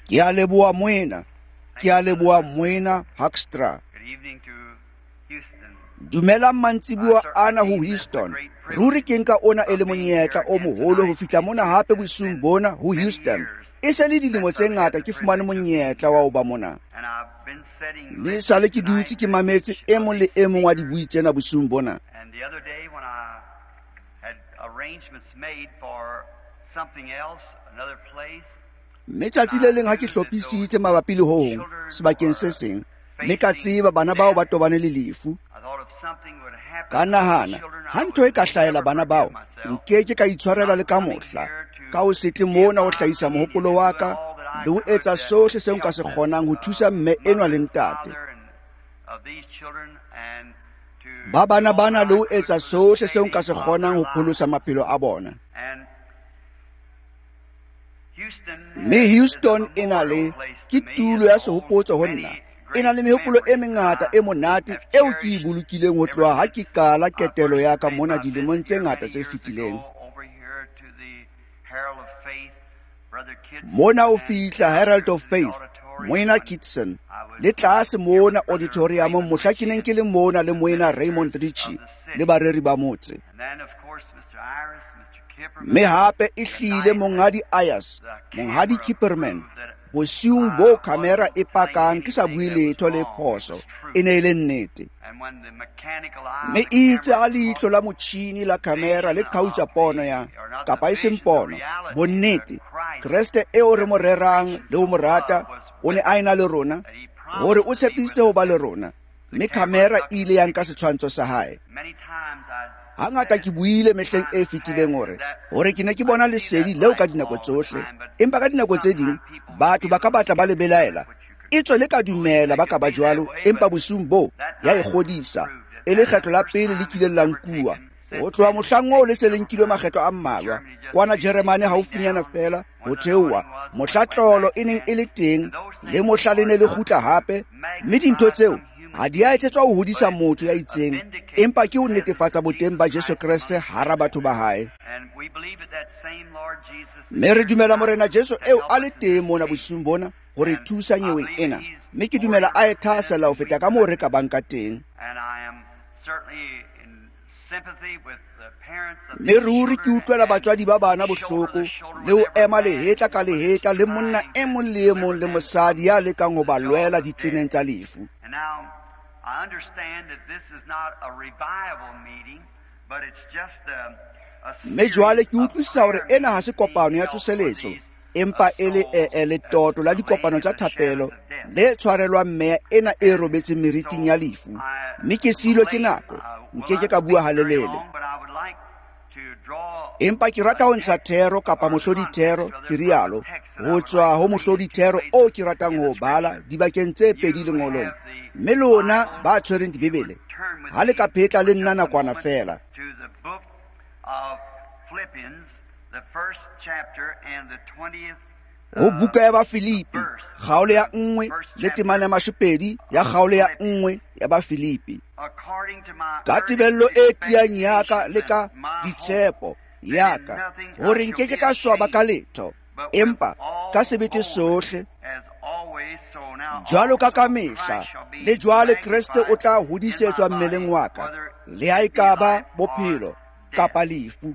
Ke a leboha moena. Ke a leboha moena Hoekstra. Good evening to Houston. Dumelang mantsibuwa ana ho Houston. Ruri ke nka ona e le monyetla o moholo ho fihla mona hape bosung bona ho Houston. E se le dilemo tse ngata ke fumane monyetla wa ho ba mona. And I've been setting Le sale ke dutse ke mametse e mong le e mong wa dibui tsena bosung bona. and the other day when I had arrangements made for something else, another place, Mme tsatsi le leng ha ke hlophisitse mabapi le ho hong sebakeng se seng. Mme ka tseba bana bao ba tobane le lefu. I thought if something would happen Ka to nahana the children, ha ntho e ka hlahela bana bao nkeke ka itshwarela le ka mohla ka o setle mona o hlahisa mohopolo wa ka le ho etsa sohle seo nka se kgonang ho thusa mme enwa le ntate ba bana bana le ho etsa sohle seo nka se kgonang ho pholosa maphelo a bona. Mme Houston e na le ke tulo ya sehopotso ho nna. E na le mehopolo e mengata e monate eo ke e bolokileng ho tloha ha ke qala ketelo ya ka mona dilemong tse ngata tse fetileng. Mona o fihla Herald of Faith, Moena Kitson, le tlase mona auditoriumong mohla ke neng ke le mona le Moena Raymond Ritchie le bareri ba motse. Mme hape e hlile mongadi Ayers, mongadi Kipperman, bosiung bo kamera e pakang ke sa bue letho le phoso e ne le nnete. Mme itse a leihlo la motjhini la kamera le qhautsa pono ya kapa e seng pono bonnete Kriste eo re mo rerang le ho mo rata o ne a ena le rona hore o tshepise ho ba le rona. Mme kamera ile ya nka setshwantsho sa hae. Hangata ke buile mehleng e fetileng hore ke ne ke bona lesedi leo ka dinako tsohle, empa ka dinako tse ding batho ba ka batla ba le belaela e tswe le ka dumela ba ka ba jwalo, empa bosung bo ya e kgodisa e le kgetlo la pele le kile la nkuwa ho tloha mohlang o le se le nkilwe makgetlo a mmalwa kwana Jeremane haufinyana fela ho theowa mohlatlolo e neng e le teng le mohla le ne le kgutla hape. Mme dintho tseo ha di a etsetswa ho hodisa motho ya itseng, empa ke ho netefatsa boteng ba Jesu Kriste hara batho ba hae. Mme re dumela morena Jesu eo a le teng mona bosung bona hore thusa nyeweng ena. Mme ke dumela a e thasela ho feta ka moo re ka bang ka teng. Mme ruri ke utlwela batswadi ba bana bohloko le ho ema lehetla ka lehetla le monna e mong le e mong le mosadi ya lekang ho ba lwela ditleneng tsa lefu. I understand that this is not a revival meeting, but it's just a Mme jwale ke utlwisisa hore ena ha se kopano ya tsoseletso, empa e le letoto la dikopano tsa thapelo le tshwarelwang meya ena e robetseng meriting ya lefu. Mme ke silo ke nako nkeke ka bua halelele, empa ke rata ho ntsha thero kapa mohlodi thero ke rialo ho tswa ho mohlodi thero o ke ratang ho bala dibakeng tse pedi lengolong. Mme lona ba tshwereng dibebele ha le ka phetla le nna nakwana fela ho buka ya Bafilipi kgaolo ya 1 le temana ya 20 ya kgaolo ya 1 ya Bafilipi. Ka tebello e tiang ya ka le ka ditshepo ya ka hore nkeke ka swaba ka letho, empa ka sebete sohle jwalo ka mehla le jwale Kriste o tla hodisetswa mmeleng wa ka, le ha e ka ba bophelo kapa lefu.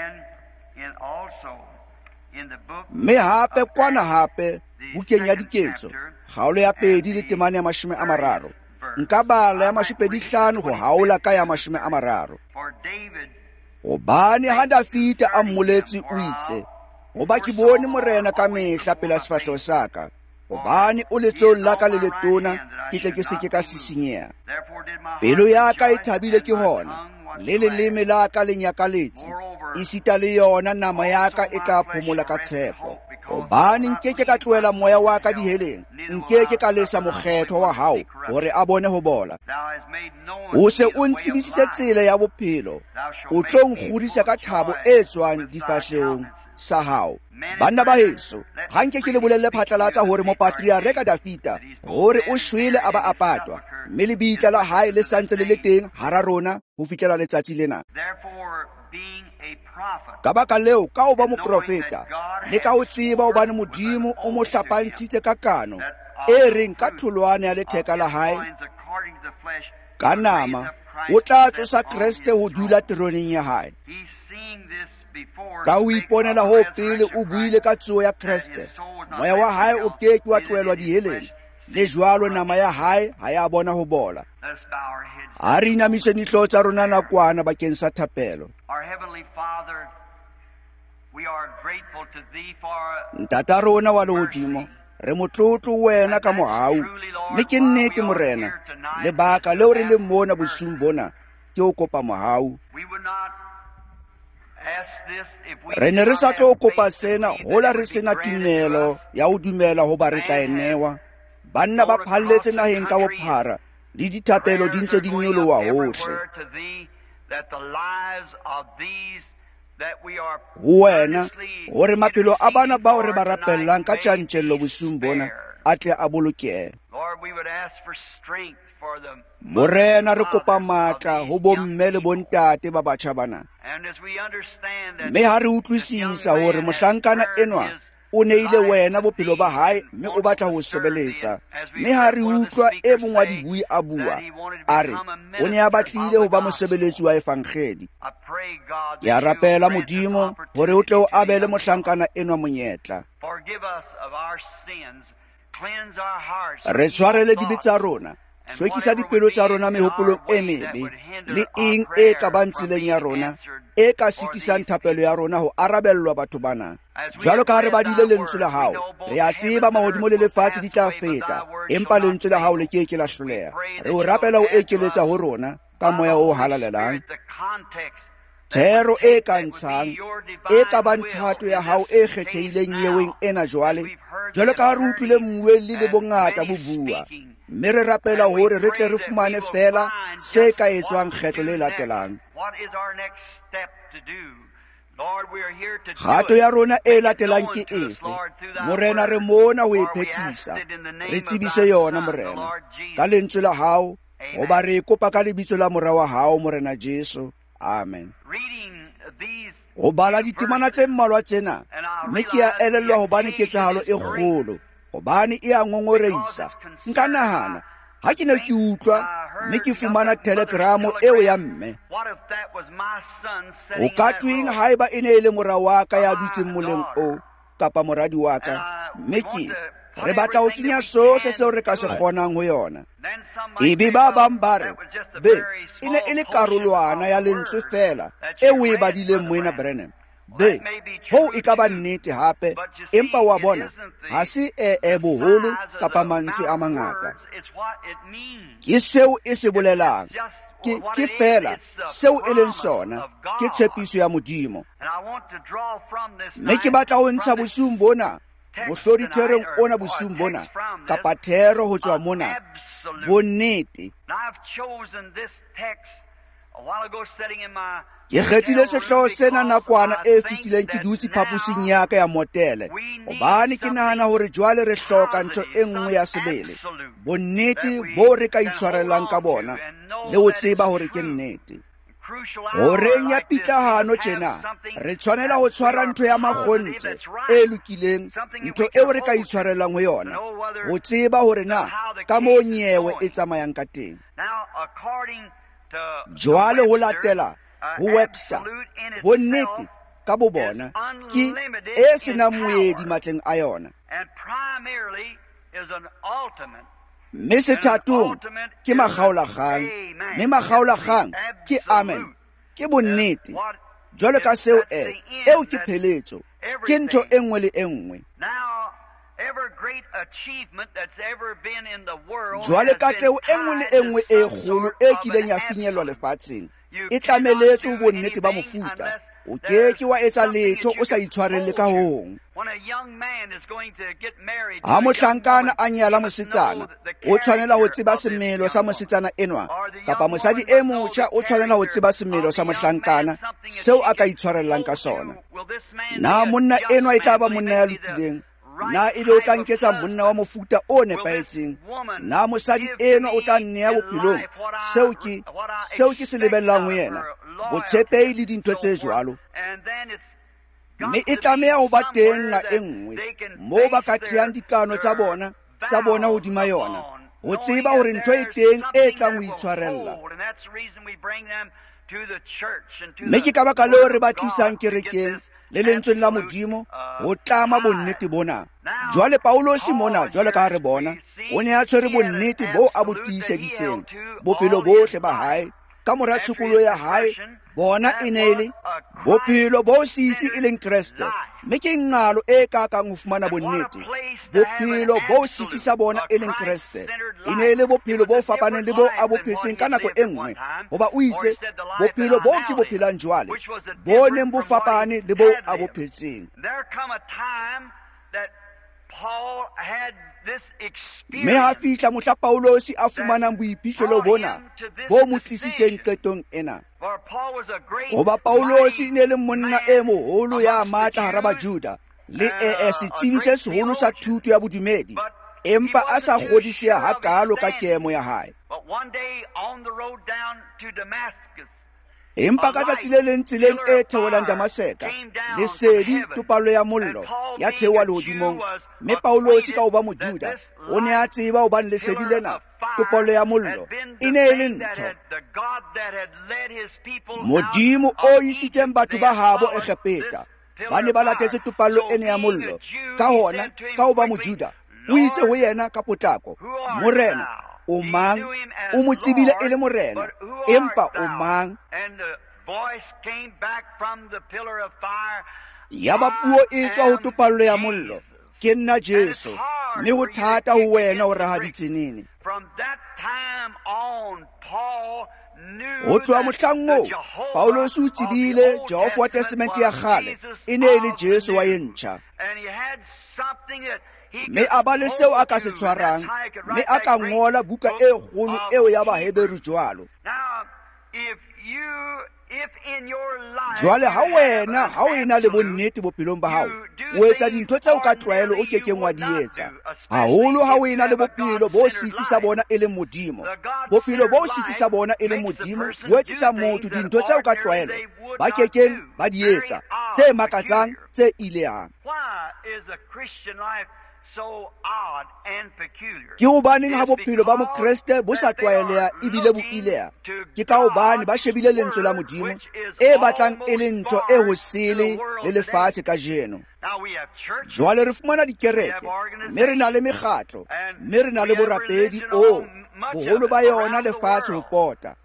Mme hape kwana hape bukeng ya diketso kgaolo ya 2 le temane ya 30 nka bala ya 25 ho haola ka ya 30. Hobane ha Dafita a mmoletse o itse hoba ke bone morena ka mehla pela sefahleho sa ka, hobane o letsohong la ka le letona ke tle ke seke ka sisinyeha. Pelo ya ka e thabile ke hona le leleme la ka le nyakaletse, esita le yona nama ya ka e tla phomola ka tshepo. Hobane nkeke ka tlohela moya wa ka diheleng, nkeke ka lesa mokgetho wa hao hore a bone ho bola. O se o ntsebisitse tsela ya bophelo, o tlo nkgodisa ka thabo e tswang difahlehong sa hao. Banna ba heso, ha nkeke le bolelle phatlalatsa hore mopatriareka Dafita hore o shwele a ba a patwa, mme lebitla la hae le santse le le teng hara rona ho fihlela letsatsi lena. ka baka leo ka o ba moprofeta le ka o tseba o bane modimo o mo hlapantshitse ka kano e reng ka tholwane ya letheka la hae ka nama o tla tsosa Kriste ho dula tironeng ya hae. Ka o iponela ho pele o buile ka tsuo ya Kriste, moya wa hae o keke wa tlohelwa diheleng, le jwalo nama ya hae ha ya bona ho bola. A re inamise dihlooho tsa rona nakwana bakeng sa thapelo. Ntata rona wa lehodimo, re motlotlo wena ka mohau, mme ke nnete morena, lebaka leo re le mona bosung bona ke o kopa mohau. Re ne re sa tlo kopa sena hola re sena tumelo ya ho dumela ho ba re tla enewa. Banna ba phalletse naheng ka bophara le dithapelo di ntse di nyoloha hohle. Wena hore maphelo a bana bao re ba rapellang ka tjantjello bosung bona a tle a bolokehe. Morena re kopa matla ho bomme le bontate ba batjha bana. Mme ha re utlwisisa hore mohlankana enwa o neile wena bophelo ba hae mme o batla ho sebeletsa. Mme ha re utlwa e mong wa dibui a bua a re o ne a batlile ho ba mosebeletsi wa evangeli. Ke a rapela Modimo hore o tle o abele mohlankana enwa monyetla. Re tshwarele dibe tsa rona, hlwekisa dipelo tsa rona mehopolong e mebe le eng e ka bang tseleng ya rona e ka sitisang thapelo ya rona ho arabellwa batho bana. Jwalo ka re badile lentswe la hao, re a tseba mahodimo le lefatshe di tla feta, empa lentswe la hao le keke la hloleha. Re o rapela ho ekeletsa ho rona ka moya o halalelang. Thero e ka ntshang e ka bang thato ya hao e kgethehileng nyeweng ena jwale, jwalo ka re utlwile mmuelli le bongata bo bua, mme re rapela hore re tle re fumane fela se ka etswang kgetlo le latelang. Kgato ya rona e latelang ke efe? Morena re mona ho e phethisa. Re tsebise yona morena ka lentswe la hao, hoba re kopa ka lebitso la mora wa hao morena Jesu. Amen. Ho bala ditemana tse mmalwa tsena, mme ke a elellwa hobane ketsahalo e kgolo, hobane e a ngongoreisa. Nka nahana ha ke ne ke utlwa mme ke fumana telegramo eo ya mme. O ka tweng haeba e ne e le mora wa ka ya dutseng moleng o, kapa moradi wa ka, mme ke re batla ho kenya sohle seo re ka se kgonang ho yona. Ebe ba bang ba re, be, e ne e le karolwana ya lentswe fela e o e badileng moena Branham. Be, hoo e ka ba nnete hape, empa wa bona, ha se boholo kapa mantswe a mangata. Ke seo e se bolelang, ke fela seo e leng sona, ke tshepiso ya Modimo. Mme ke batla ho ntsha bosung bona, mohloditherong ona bosung bona, kapa thero ho tswa mona, bonnete. Ke kgethile sehlooho sena nakwana e fetileng ke dutse phaposing ya ka ya motele, hobane ke nahana hore jwale re hloka ntho e nngwe ya sebele, bonnete bo re ka itshwarellang ka bona le ho tseba hore ke nnete. Horeng ya pitlahano tjena, re tshwanela ho tshwara ntho ya makgonthe e lokileng, ntho eo re ka itshwarellang ho yona, ho tseba hore na ka moo nyewe e tsamayang ka teng. Jwale ho latela ho Webster, bonnete ka bo bona ke e senang moedi matleng a yona. Mme sethatong ke makgaolakgang, mme makgaolakgang ke amen, ke bonnete. Jwalo ka seo eo ke pheletso, ke ntho e nngwe le e nngwe. Jwale katleho e nngwe le e nngwe e kgolo e kileng ya finyellwa lefatsheng e tlameletse ho bonnete ba mofuta. O keke wa etsa letho o sa itshwarelle ka hong. Ha mohlankana a nyala mosetsana, o tshwanela ho tseba semelo sa mosetsana enwa, kapa mosadi e motjha o tshwanela ho tseba semelo sa mohlankana seo a ka itshwarellang ka sona. Na monna enwa e tla ba monna ya lokileng, na ebe o tla nketsa monna wa mofuta o nepaetseng, na mosadi eno o tla nneya bophelong seo ke se lebellang ho yena, botshepehi le dintho tse jwalo. Mme e tlameha ho ba teng nga e nngwe moo ba ka thehang dikano tsa bona hodima yona, ho tseba hore ntho e teng e tlang ho itshwarella. Mme ke ka baka leo re ba tlisang kerekeng le lentsweng la Modimo ho tlama bonnete bona. Jwale Paulosi mona, jwale ka re bona, o ne a tshwere bonnete bo a bo tiiseditseng bophelo bohle ba hae ka mora tshokolo ya hae. Bona e ne le bophelo bo sitsi e leng Kreste. Mme ke ngalo e kakang ho fumana bonnete. Bophelo bo sitsi sa bona e leng Kreste e ne le bophelo bo fapaneng le bo a bo phetseng ka nako e nngwe, hoba o itse bophelo bo ke bo phelang jwale bo neng bo fapane le bo a bo phetseng. Mme ha fihla mohla Paulosi a fumanang boiphihlelo bona bo mo tlisitseng qetong ena, hoba Paulosi ne le monna e moholo ya matla hara Bajuda le setsebi se seholo sa thuto ya bodumedi, empa a sa kgodiseha hakalo ka kemo ya hae. Empa ka tsatsi le leng tseleng e theolang Damaseka, lesedi topalo ya mollo ya theoha lehodimong. Mme Paulosi ka ho ba Mojuda o ne a tseba ho bang lesedi lena, topalo ya mollo e ne e le ntho Modimo o isitseng batho ba habo Egepeta ba ne ba latetse topalo ene ya mollo. Ka hona, ka ho ba Mojuda, o itse ho yena ka potlako, morena o mang? O mo tsebile e le morena, empa o mang? Ya ba puo e tswa ho topallo ya mollo, ke nna Jesu, mme ho thata ho wena o rahaditse nini. Ho tloha mohlang oo, Paulosi o tsebile Jehova wa Testamente ya kgale e ne e le Jesu wa e ntjha. Mme a ba le seo a ka se tshwarang, mme a ka ngola buka e kgolo eo ya Baheberu jwalo. Jwale ha wena ha o ena le bonnete bophelong ba hao, o etsa dintho tseo ka tlwaelo o kekeng wa di etsa, haholo ha o ena le bophelo bo sitsi sa bona e leng Modimo. Bophelo bo sitsi sa bona e leng Modimo bo etsisa motho dintho tseo ka tlwaelo ba kekeng ba di etsa, tse makatsang, tse ilehang. Ke hobaneng ha bophelo ba Mokreste bo sa tlwaeleha ebile bo ileha? Ke ka hobane ba shebile lentswe la Modimo e batlang e le ntho e hosele le lefatshe ka jeno. Jwale re fumana dikereke, mme re na le mekgatlo, mme re na le borapedi boholo ba yona lefatshe ho pota.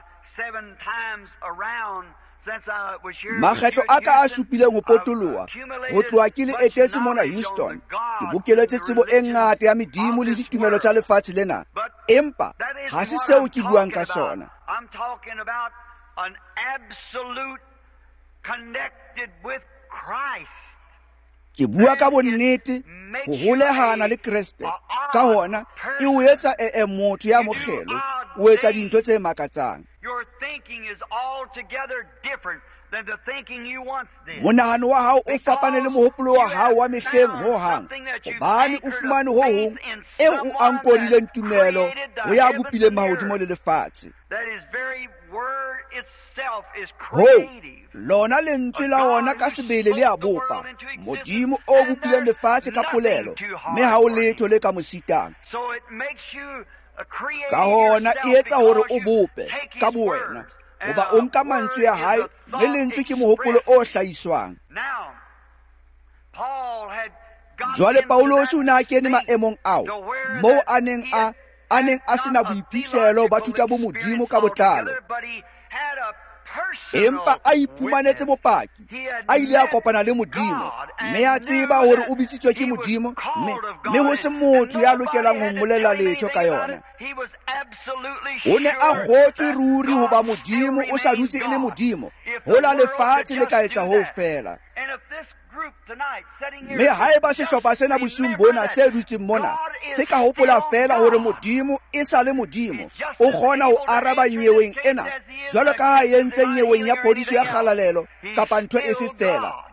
Makgetlo a ka a supileng ho potoloha ho tloha ke le etetse mona Houston, ke bokeletse tsebo e ngata ya medimo le ditumelo tsa lefatshe lena, empa ha se seo ke buang ka sona. Ke bua ka bonnete ho holehana le Kriste, ka hona e o etsa motho ya mokgelo, o etsa dintho tse makatsang. Monahano wa hao o fapane le mohopolo wa hao wa mehleng ho hang, hobane o fumane ho hong eo o ankorileng tumelo ho ya bopileng mahodimo le lefatshe. Ho lona lentswe la ona ka sebele le a bopa, Modimo o bopileng lefatshe ka polelo, mme ha o letho le ka mositang. Ka hona e etsa hore o bope ka bowena, hoba o nka mantswe ya hae le lentswe ke mohopolo o hlahiswang. Jwale Paulosi o ne a kene maemong ao moo a neng a sena boiphihlelo ba thuta bo Modimo ka botlalo, empa a iphumanetse bopaki, a ile a kopana le Modimo, mme a tseba hore o bitsitswe ke Modimo, mme ho se motho ya lokelang ho mmolela letho ka yona. O ne a kgotswe ruri hoba Modimo o sa dutse e le Modimo, hola lefatshe le ka etsa ho fela. Mme haeba sehlopha sena bosiung bona se dutseng mona se ka hopola fela hore Modimo e sa le Modimo, o kgona ho araba nyeweng ena jwalo ka ha e entse nyeweng ya phodiso ya kgalalelo kapa ntho efe fela,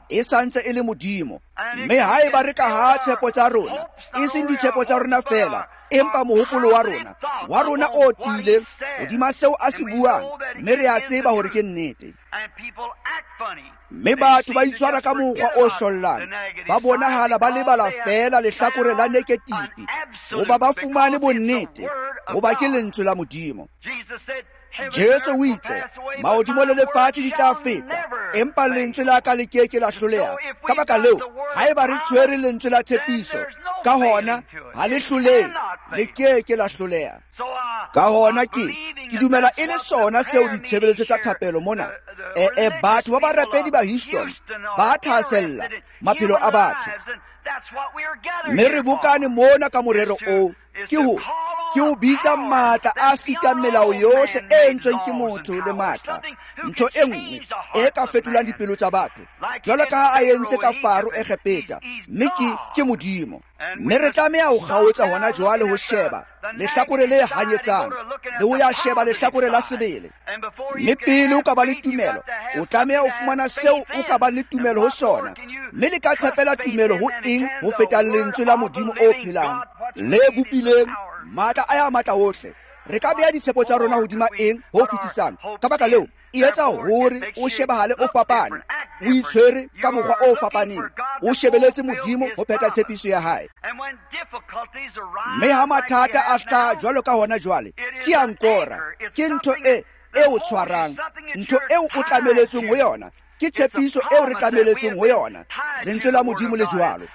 e santse e le Modimo. Mme haeba re ka ha tshepo tsa rona e seng ditshepo tsa rona fela, empa mohopolo wa rona o tiileng hodima seo a se buang, mme re a tseba hore ke nnete. Mme batho ba itshwara ka mokgwa o hlollang, ba bonahala ba lebala fela lehlakore la negatifi, hoba ba fumane bonnete hoba ke lentswe la Modimo. Jesu o itse mahodimo le lefatshe di tla feta, empa lentswe la ka le keke la hloleha. Ka baka leo, haeba re tshwere lentswe la tshepiso, ka hona ha le hlolehe, le keke la hloleha. Ka hona ke dumela e le sona seo ditshebeletso tsa thapelo mona batho ba barapedi ba Houston ba thasella maphelo a batho. Mme re bokane mona ka morero o ke ho bitsa matla a sitang melao yohle e entsweng ke motho le matla, ntho e nngwe e ka fetolang dipelo tsa batho, jwalo ka ha a entse ka Faro Egepeta, mme ke Modimo. Mme re tlameha ho kgaotsa hona jwale ho sheba lehlakore le hanyetsang le ho ya sheba lehlakore la sebele. Mme pele o ka ba le tumelo, o tlameha ho fumana seo o ka ba le tumelo ho sona. Mme le ka tshepela tumelo ho eng ho feta lentswe la Modimo o phelang, le bopileng matla a ya matla ohle. Re ka beha ditshepo tsa rona hodima eng ho fetisang. Ka baka leo e etsa hore o shebahale o fapane, o itshwere ka mokgwa o fapaneng, o shebeletse Modimo ho phetha tshepiso ya hae. Mme ha mathata a hlaha jwalo ka hona jwale, ke ankora, ke ntho e o tshwarang, ntho eo o tlameletsweng ho yona, ke tshepiso eo re tlameletsweng ho yona, lentswe la Modimo le jwalo.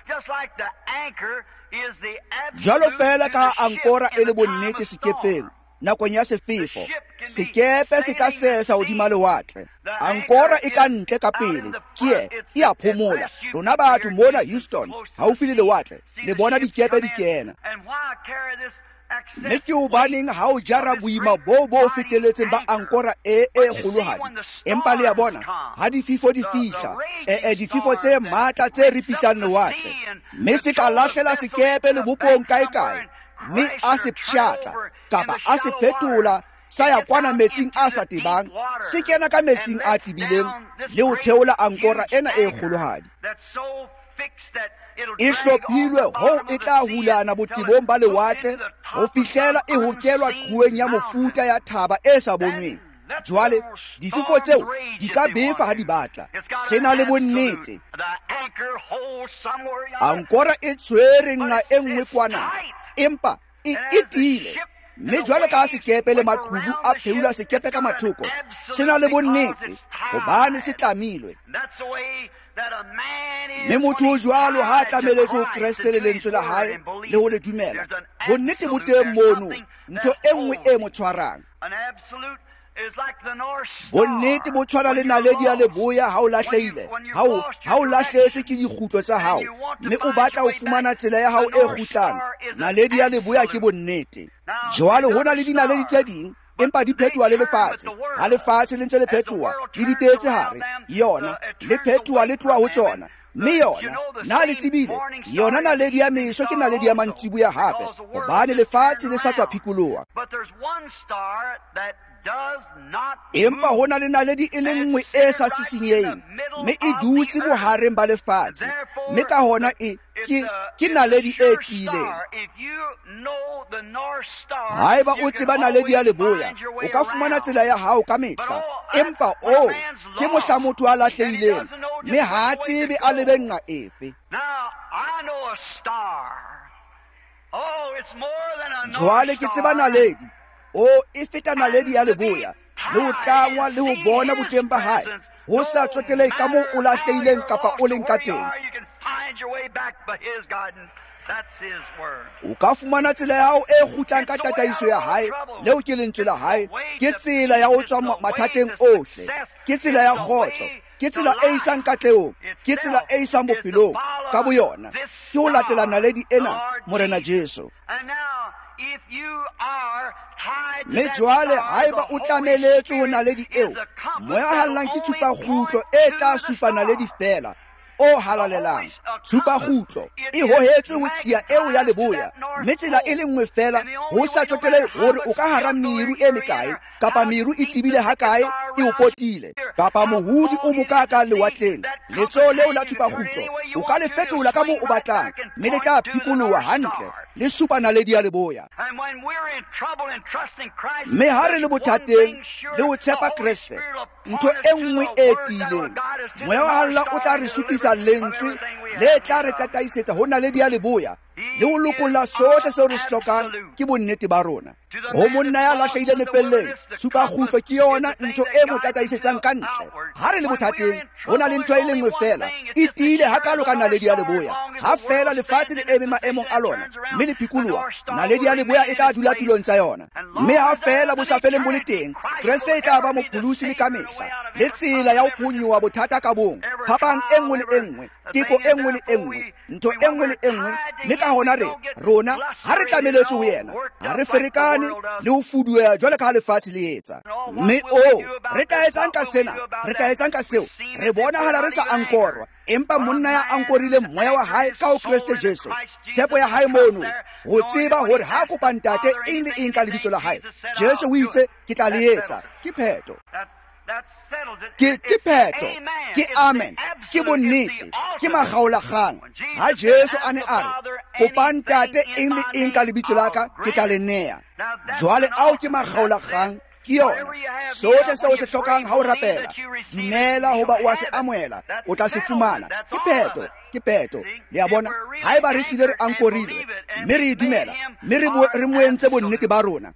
Jwalo fela ka ankora e le bonnete sekepeng nakong ya sefefo, sekepe se ka sesa hodima lewatle. Ankora e ka ntle ka pele, e a phomola. Rona batho mona Houston haufi le lewatle, le bona dikepe di kena. Mme ke hobaneng ha o jara boima bo feteletseng ba ankora e kgolohadi, empa le ya bona ha dififo di fihla, dififo tse matla tse ripitlang lewatle, mme se ka lahlela sekepe le bopong kae, mme a se pshatla kapa a se phetola sa ya kwana metsing a sa tebang, se kena ka metsing a tibileng le ho theola ankora ena e kgolohadi. E hlophilwe ho e tla hulana botebong ba lewatle ho fihlela e hokelwa qhueng ya mofuta ya thaba e sa bonweng. Jwale difefo tseo di ka befa ha di batla, sena le bonnete. Ankora e tshwere nqa e nngwe kwana, empa e tiile. Mme jwale ka sekepe le maqhubu a pheula sekepe ka mathoko, sena le bonnete hobane se tlamilwe. Mme motho o jwalo ha tlameletse ho Kreste le lentswe la hae le ho le dumela, bonnete bo teng mono, ntho e nngwe e mo tshwarang. Bonnete bo tshwana le naledi ya leboya ha o lahlehile, ha o lahlehetswe ke dikgutlo tsa hao, mme o batla ho fumana tsela ya hao e kgutlang. Naledi ya leboya ke bonnete. Jwale hona le dinaledi tse ding, empa di phethoha le lefatshe. Ha lefatshe le ntse le phethoha, le ditetse hare, yona le phethoha le tloha ho tsona. Mme yona na le tsebile, yona naledi ya meso ke naledi ya mantsibuya hape, hobane lefatshe le sa tswa phikoloha. Empa hona le naledi e le nngwe e sa sisinyeng, mme e dutse bohareng ba lefatshe, mme ka hona ke naledi e tiileng. Haeba o tseba naledi ya leboya, o ka fumana tsela ya hao ka mehla, empa ke mohla motho a lahlehileng, mme ha tsebe a lebe nqa efe. Jwale ke tseba naledi, e feta naledi ya leboya, le ho tlangwa le ho bona boteng ba hae, ho sa tsotelehe ka moo o lahlehileng kapa o leng ka teng. O ka fumana tsela ya hao e kgutlang ka tataiso ya hae, leo ke lentswe la hae, ke tsela ya ho tswa mathateng ohle, ke tsela ya kgotso, ke tsela e isang katlehong, ke tsela e isang bophelong ka boyona, ke ho latela naledi ena, Morena Jesu. Mme jwale haeba o tlameletse ho naledi eo, moya hallang ke tshupakgutlo e tla supa naledi fela, o halalelang. Tshupakgutlo e hohetswe ho tshiya eo ya leboya, mme tsela e le nngwe fela, ho sa tsotelehe hore o ka hara meru e mekae, kapa meru e tibile hakae e o potile kapa mohudi o mokaka lewatleng letso leo la thupagutlo o ka le fetola ka mo o batlang mme le tla phikoloha hantle le supa naledi ya leboya mme ha re le bothateng le o tshepa Kriste ntho e nngwe e tileng moya wa Allah o tla re supisa lentswe le tla re tataisetsa ho naledi ya leboya le o lokolla sohle seo re se hlokang ke bonnete ba rona ho monna ya lahlehile lefelleng thupagutlo ke yona ntho e mo tataisetsang ka ntle ha re le bothateng ho na le ntho e le nngwe fela e tiile hakalo ka naledi ya leboya ha fela lefatshe le eme maemong a lona mme le phikoloha naledi ya leboya e tla dula tulong tsa yona mme ha fela bo sa feleng bo le teng Kriste e tla ba mopholosi le ka mehla le tsela ya ho phonyoha bothata ka bong phapang e nngwe le e nngwe teko e nngwe le e nngwe ntho e nngwe le e nngwe mme ka hona rona ha re tlameletse ho yena ha re ferekane le ho fuduwa jwale ka ha lefatshe le etsa mme re tla etsang ka seo re bonahala re sa ankorwa empa monna ya ankorile moya wa hae ka ho Kriste Jesu tshepo ya hae mono ho tseba hore ha kopa ntate eng le eng ka lebitso la hae Jesu o itse ke tla le etsa ke pheto ke pheto ke amen ke bonnete ke magaolakgang ha Jesu a ne a re kopa ntate eng le eng ka lebitso la ka ke tla le nea jwale ao ke magaolakgang ke yona sohle seo se hlokang ha o rapela dumela hoba o a se amohela o tla se fumana ke pheto le a bona ha eba re hlile re ankorile mme re dumela mme re moentse bonnete ba rona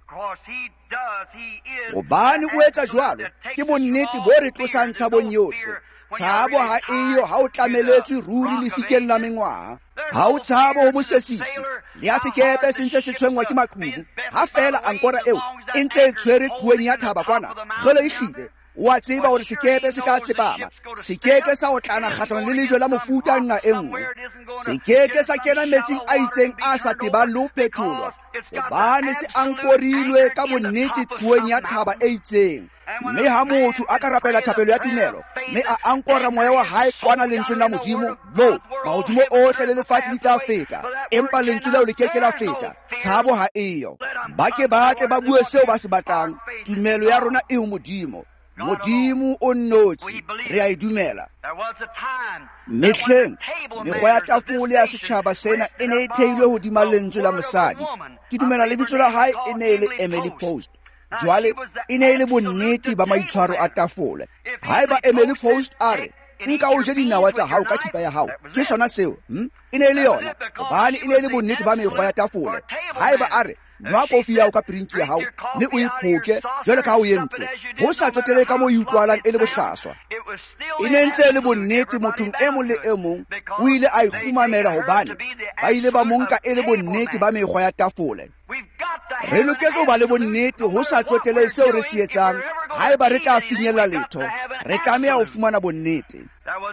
hobane o etsa jwalo ke bonnete bo re tlosang tshabong yohle tshabo ha eyo ha o tlameletswe ruri lefikeng la mengwaha ha o tshabo ho mosesisi le ya sekepe se ntse se tshwengwa ke maqhubu ha fela ankora eo e ntse e tshwere khueng ya thaba kwana gele e hlile o a tseba hore sekepe se tla tsepama sekeke sa o tlana kgahlano le lejwe la mofuta nna e nngwe sekeke sa kena metsing a itseng a sa tebang le ho phetholwa hobane se ankorilwe ka bonnete khueng ya thaba e itseng mme ha motho a ka rapela thapelo ya tumelo mme a ankora moya wa hae kwana lentsweng la modimo mahodimo ohle le lefatshe di tla feta empa lentswe leo le keke la feta tshabo ha eyo ba ke batle ba bue seo ba se batlang tumelo ya rona e ho modimo o nnotsi re a e dumela mehleng mekgwa ya tafole ya setjhaba sena e ne e theilwe hodima lentswe la mosadi ke dumela lebitso la hae e ne e le Emily Post jwale e ne e le bonnete ba maitshwaro a tafole haeba Emily Post a re nka o je dinawa tsa hao ka thipa ya hao ke sona seo e ne e le yona hobane e ne e le bonnete ba mekgwa ya tafole haeba a re nwa kofi ya hao ka pirinki ya hao mme o iphoke jwale ka o yentse ho sa tsotele ka mo e utlwalang e le bohlaswa e ne ntse e le bonnete mothong e mong le e mong o ile a ikgumamela hobane ba ile ba monka e le bonnete ba mekgwa ya tafole re loketse ho ba le bonnete ho sa tsotele seo re se etsang haeba re tla finyella letho re tlameha ho fumana bonnete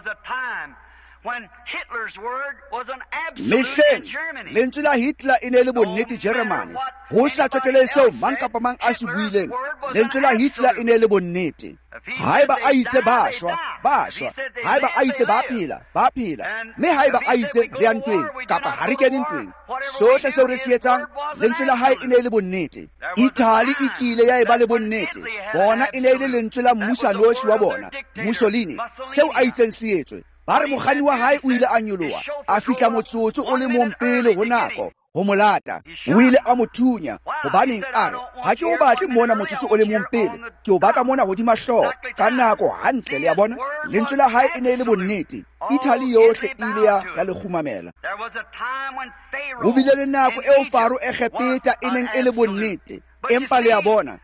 mehleng lentswe la Hitler e ne le bonnete Germany ho sa tsotele seo mang kapa mang a se buileng lentswe la Hitler e ne le bonnete haeba a itse ba shwa haeba a itse ba phela mme haeba a itse re ya ntweng kapa ha re kene ntweng sohle seo re se etsang lentswe la hae e ne le bonnete Italy e kile ya e ba le bonnete bona e ne le lentswe la mmusanosi wa bona Mussolini seo a itseng se etswe ba re mokganni wa hae o ile a nyoloha a fihla motsotso o le mong pele ho nako ho molata o ile a mothunya hobaneng a re ha ke o batle mona motsotso o le mong pele ke o batla mona hodima hlooho ka nako hantle le ya bona lentswe la hae e ne le bonnete Italy yohle ile ya le khumamela ho bile le nako eo Faro e khepeta e neng e le bonnete empa le ya bona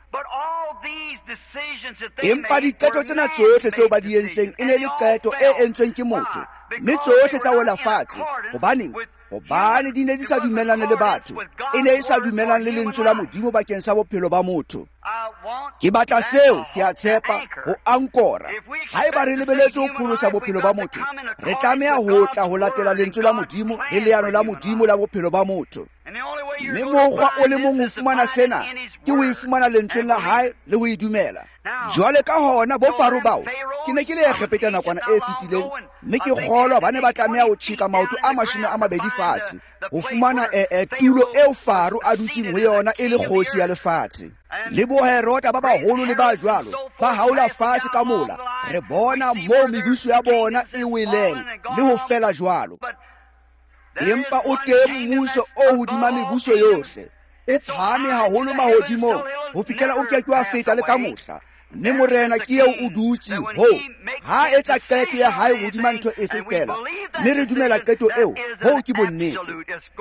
empa diketo tsena tsohle tseo ba di entseng e ne le keto e entsweng ke motho mme tsohle tsa wela fatshe hobane di ne di sa dumellane le batho e ne e sa dumellane le lentswe la modimo bakeng sa bophelo ba motho ke batla seo ke a tshepa ho ankora haeba re lebeletse ho pholosa bophelo ba motho re tlameha ho tla ho latela lentswe la modimo le leano la modimo la bophelo ba motho mme mokgwa o le mong ho fumana sena ke ho ifumana lentsweng la hae le ho idumela jwale ka hona bo Faro bao ke ne ke le khepeta nakwana e fetileng mme ke kgolwa ba ne ba tlameha ho tshika maoto a 20 fatshe ho fumana tulo eo Faro a dutseng ho yona e le kgosi ya lefatshe. Le boherota ba baholo le ba jwalo ba haola fatshe ka mola, re bona moo mebuso ya bona e weleng le ho fela jwalo. Empa o teng mmuso o hodima mebuso yohle, o phahame haholo mahodimong ho fihlela o ke wa feta le ka mohla. Mme morena ke eo o dutse ho ha etsa qeto ya hae hodima ntho efe fela, mme re dumela qeto eo ho ke bonnete.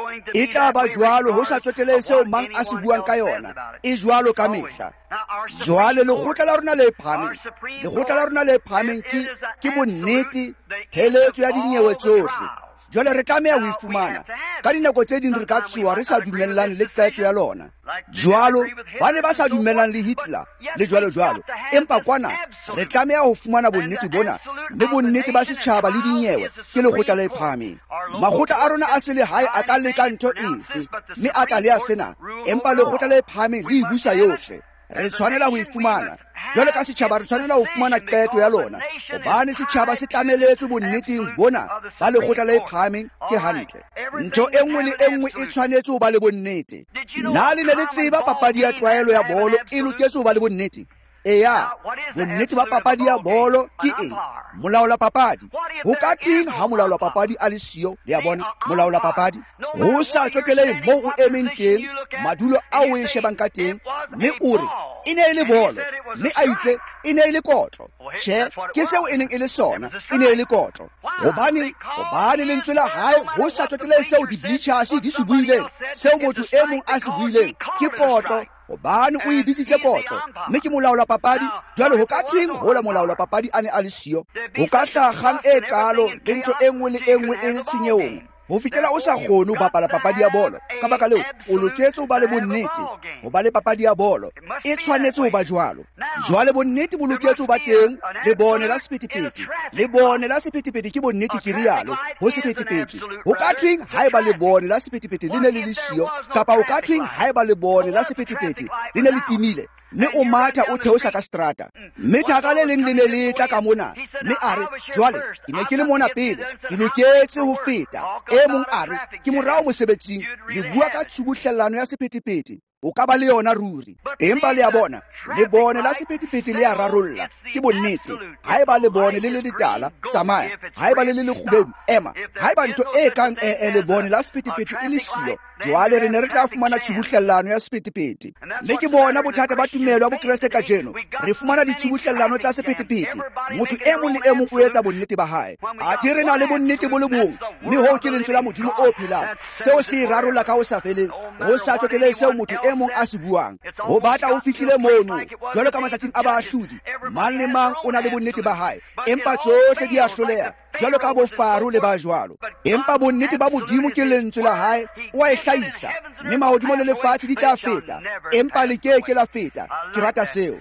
E tla ba jwalo ho sa tsotele seo mang a se buang ka yona, e jwalo ka mehla. Jwale lekgotla la rona le phahameng, lekgotla la rona le phahameng ke bonnete, pheletso ya dinyewe tsohle. Jwale re tlameha ho ifumana ka dinako tse ding re ka tshoha re sa dumellane le qeto ya lona. Jwalo ba ne ba sa dumellane le Hitler le jwalo jwalo, empa kwana re tlameha ho fumana bonnete bona, mme bonnete ba setjhaba le dinyewe ke lekgotla le phahameng. Makgotla a rona a selehae a ka leka ntho efe, mme a tla le a sena, empa lekgotla le phahameng le busa yohle. Re tshwanela ho ifumana. Jwale ka setjhaba re tshwanela ho fumana qeto ya lona, hobane setjhaba se tlameletse bonneteng bona ba lekgotla le phahameng ke hantle. Ntho e nngwe le e nngwe e tshwanetse ho ba le bonnete. Na le ne le tseba papadi ya tlwaelo ya bolo e loketse ho ba le bonnete? Eya, bonnete ba papadi ya bolo ke eng? Molaola papadi. Ho ka thweng ha molaola papadi a le siyo, le a bona molaola papadi ho sa tsotelehe moo o emeng teng, madulo a o e shebang ka teng, mme o re e ne e le bolo, mme a itse e ne e le kotlo. Tjhe, ke seo e neng e le sona, e ne e le kotlo. Hobane lentswe la hae ho sa tsotelehe seo di-bleachers di se buileng, seo motho e mong a se buileng ke kotlo. Hobane o e bitsitse kotlo, mme ke molaola papadi. Jwale ho ka thweng hola molaola papadi a ne a le siyo, ho ka hlakgang e kalo le ntho e nngwe le e nngwe e le tshenyehong, ho fihlela o sa kgone ho bapala papadi ya bolo. Ka baka leo o loketse ho ba le bonnete, ho ba le papadi ya bolo e tshwanetse ho ba jwalo. Jwale bonnete bo loketse ho ba teng. Le bone la sephethephethe, le bone la sephethephethe ke bonnete ke rialo ho sephethephethe. Ho ka thweng haeba le bone la sephethephethe le ne le le siyo, kapa ho ka thweng haeba le bone la sephethephethe le ne le timile, mme o matha o theosa ka strata, mme thaka le leng le ne le tla ka mona, mme a re jwale ke ne ke le mona pele, ke loketse ho feta. E mong a re ke morao mosebetsing. Le bua ka tshubuhlellano ya sephethephethe, o ka ba le yona ruri, empa le a bona le bone la sephethephethe le a rarolla ke bonnete. Haeba le bone le le ditala, tsamaya. Haeba le le lekgubedu, ema. Haeba ntho e kang le bone la sephethephethe e le siyo, jwale re ne re tla fumana tshubuhlellano ya sephethephethe. Mme ke bona bothata ba tumelo ya bokreste ka jeno, re fumana ditshubuhlellano tsa sephethephethe. Motho e mong le e mong o etsa bonnete ba hae. Athe re na le bonnete bo le bong, mme ho ke lentswe la Modimo o phelang, seo se rarolla ka ho sa feleng, ho sa tsotelehe seo motho e mong a se buang. Ho batla o fihlile mono, jwalo ka matsatsing a baahlodi, mang le mang o na le bonnete ba hae, empa tsohle di a hloleha, jwalo ka bo Faro le ba jwalo. Empa bonnete ba Modimo ke lentswe la hae, o a e hlahisa, mme mahodimo le lefatshe di tla feta, empa le ke la feta. Ke rata seo.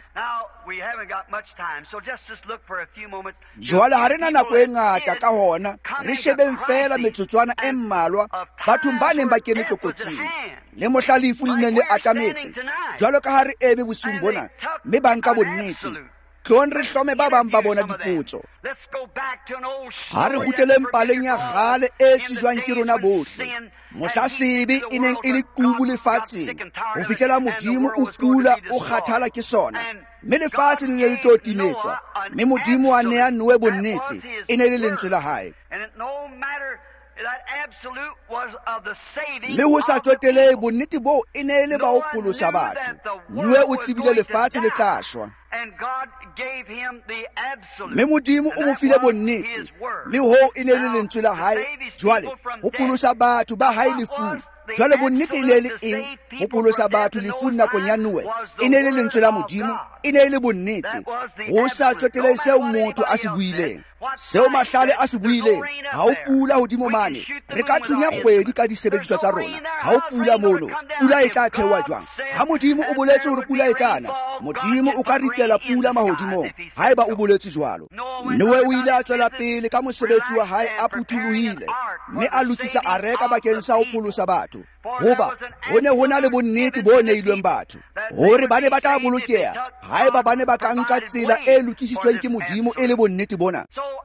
Jwale ha re na nako e ngata, ka hona re shebeng fela metsotswana e mmalwa bathong ba neng ba kene tlokotsing, le mohlalefu le neng le atametse, jwalo ka ha re ebe bosiung bona, mme ba nka bonnete. Tlong re hlome ba bang ba bona dipotso. Ha re kgutleleng paleng ya kgale e tsejwang ke rona bohle. Mohlasebe e neng e le qubu lefatsheng, ho fihlela Modimo o kula o kgathala ke sona, mme lefatshe le ne le tlo timetswa, mme Modimo a ne a noe bonnete, e ne le lentswe la hae. Le ho sa tsotelehe bonnete bo e ne e le ba ho pholosa batho. Noe o tsebile lefatshe le tla shwa, mme Modimo o mo file bonnete, le ho e ne le lentswe la hae. Jwale ho pholosa batho ba hae lefung. Jwale bonnete e ne le eng? Ho pholosa batho lefung nakong ya Noe e ne le lentswe la Modimo, e ne le bonnete. Ho sa tsotelehe seo motho a se buileng, seo mahlale a se buileng. Ha o pula hodimo mane, re ka thunya kgwedi ka disebediswa tsa rona. Ha o pula mono, pula e tla theoha jwang? Ha Modimo o boletse hore pula e tlana, Modimo o ka ritela pula mahodimong, haeba o boletse jwalo. Noe o ile a tswela pele ka mosebetsi wa hae a phuthulohile, mme a lokisa a reka bakeng sa ho pholosa batho. Hoba ho ne ho na le bonnete bo neilweng batho hore ba ne ba tla bolokeha haeba ba ne ba ka nka tsela e lokisitsweng ke Modimo e le bonnete bona.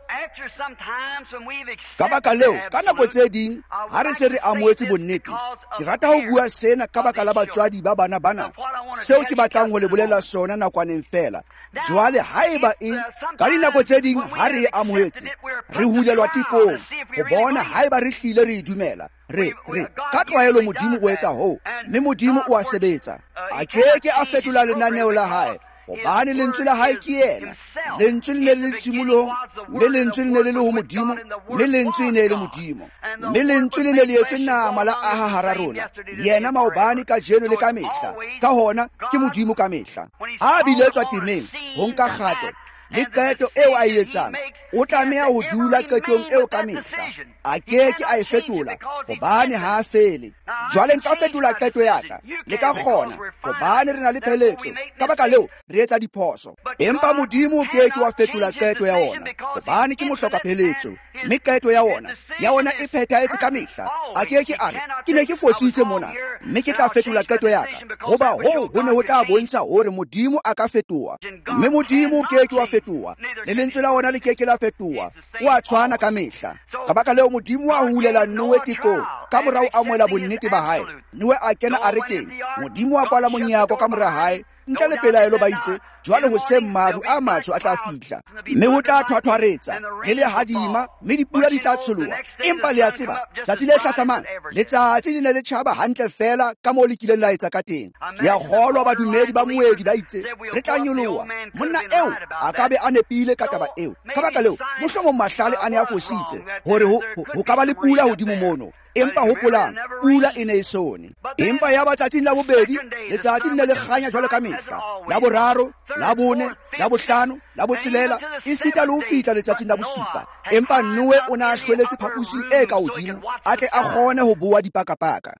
Ka baka leo, ka nako tse ding ha re se re amohetse bonnete, ke rata ho bua sena ka baka la batswadi ba bana bana, seo ke batlang ho le bolela sona nakwaneng fela. Jwale haeba ka dinako tse ding ha re e amohetse, re hulelwa tikong ho bona haeba re hlile re dumela. Re ka tlwaelo Modimo o etsa ho, mme Modimo o a sebetsa. A keke a fetola lenaneo la hae, hobane lentswe la hae ke yena. Lentswe le ne le tshimolohong, mme lentswe le ne le le ho Modimo, mme lentswe e ne le Modimo, mme lentswe le ne le etswe nama la aha hara rona. Yena maobane ka jeno le ka mehla, ka hona ke Modimo ka mehla. Ha biletswa temeng ho nka kgato le qeto eo a e etsang, o tlameha ho dula qetong eo ka mehla. A keke a e fetola hobane ha a fele. Jwale nka fetola qeto ya ka, le ka kgona hobane re na le pheletso. Ka baka leo re etsa diphoso, empa Modimo o keke wa fetola qeto ya ona hobane ke mohloka pheletso, mme qeto ya ona e phethahetse ka mehla. A keke a re ke ne ke fositse mona, mme ke tla fetola qeto ya ka, hoba ho ne ho tla bontsha hore Modimo a ka fetoha, mme Modimo o keke wa fetoha, le lentswe la ona le keke la fetoha. O a tshwana ka mehla. Ka baka leo Modimo a hulela Noe tikong ka morao a moela bonnete ba hae. Noe a kena a rekeng, Modimo a kwala monyako ka mora hae, ntle le pelaelo ba itse jwale hoseng maru a matsho a tla fihla, mme ho tla thwathwaretsa le le hadima, mme dipula di tla tsholoha. Empa le a tseba, tsatsi le hlahlamang, letsatsi le ne le tjhaba hantle fela ka moo le kileng la etsa ka teng. Ke a kgolwa badumedi ba moedi ba itse re tla nyoloha. Monna eo a ka be a nepile ka taba eo. Ka baka leo mohlomong mahlale a ne a fositse hore ho ka ba le pula hodimo mono, empa hopolang pula e ne e sone. Empa ya ba tsatsing la bobedi, letsatsi le ne le kganya jwalo ka mehla. La boraro, la bone, la bohlano, la botshelela, e sita le ho fihla letsatsing la bosupa. Empa Noe o ne a hlweletse phaposing e ka hodimo a tle a kgone ho bua dipakapaka.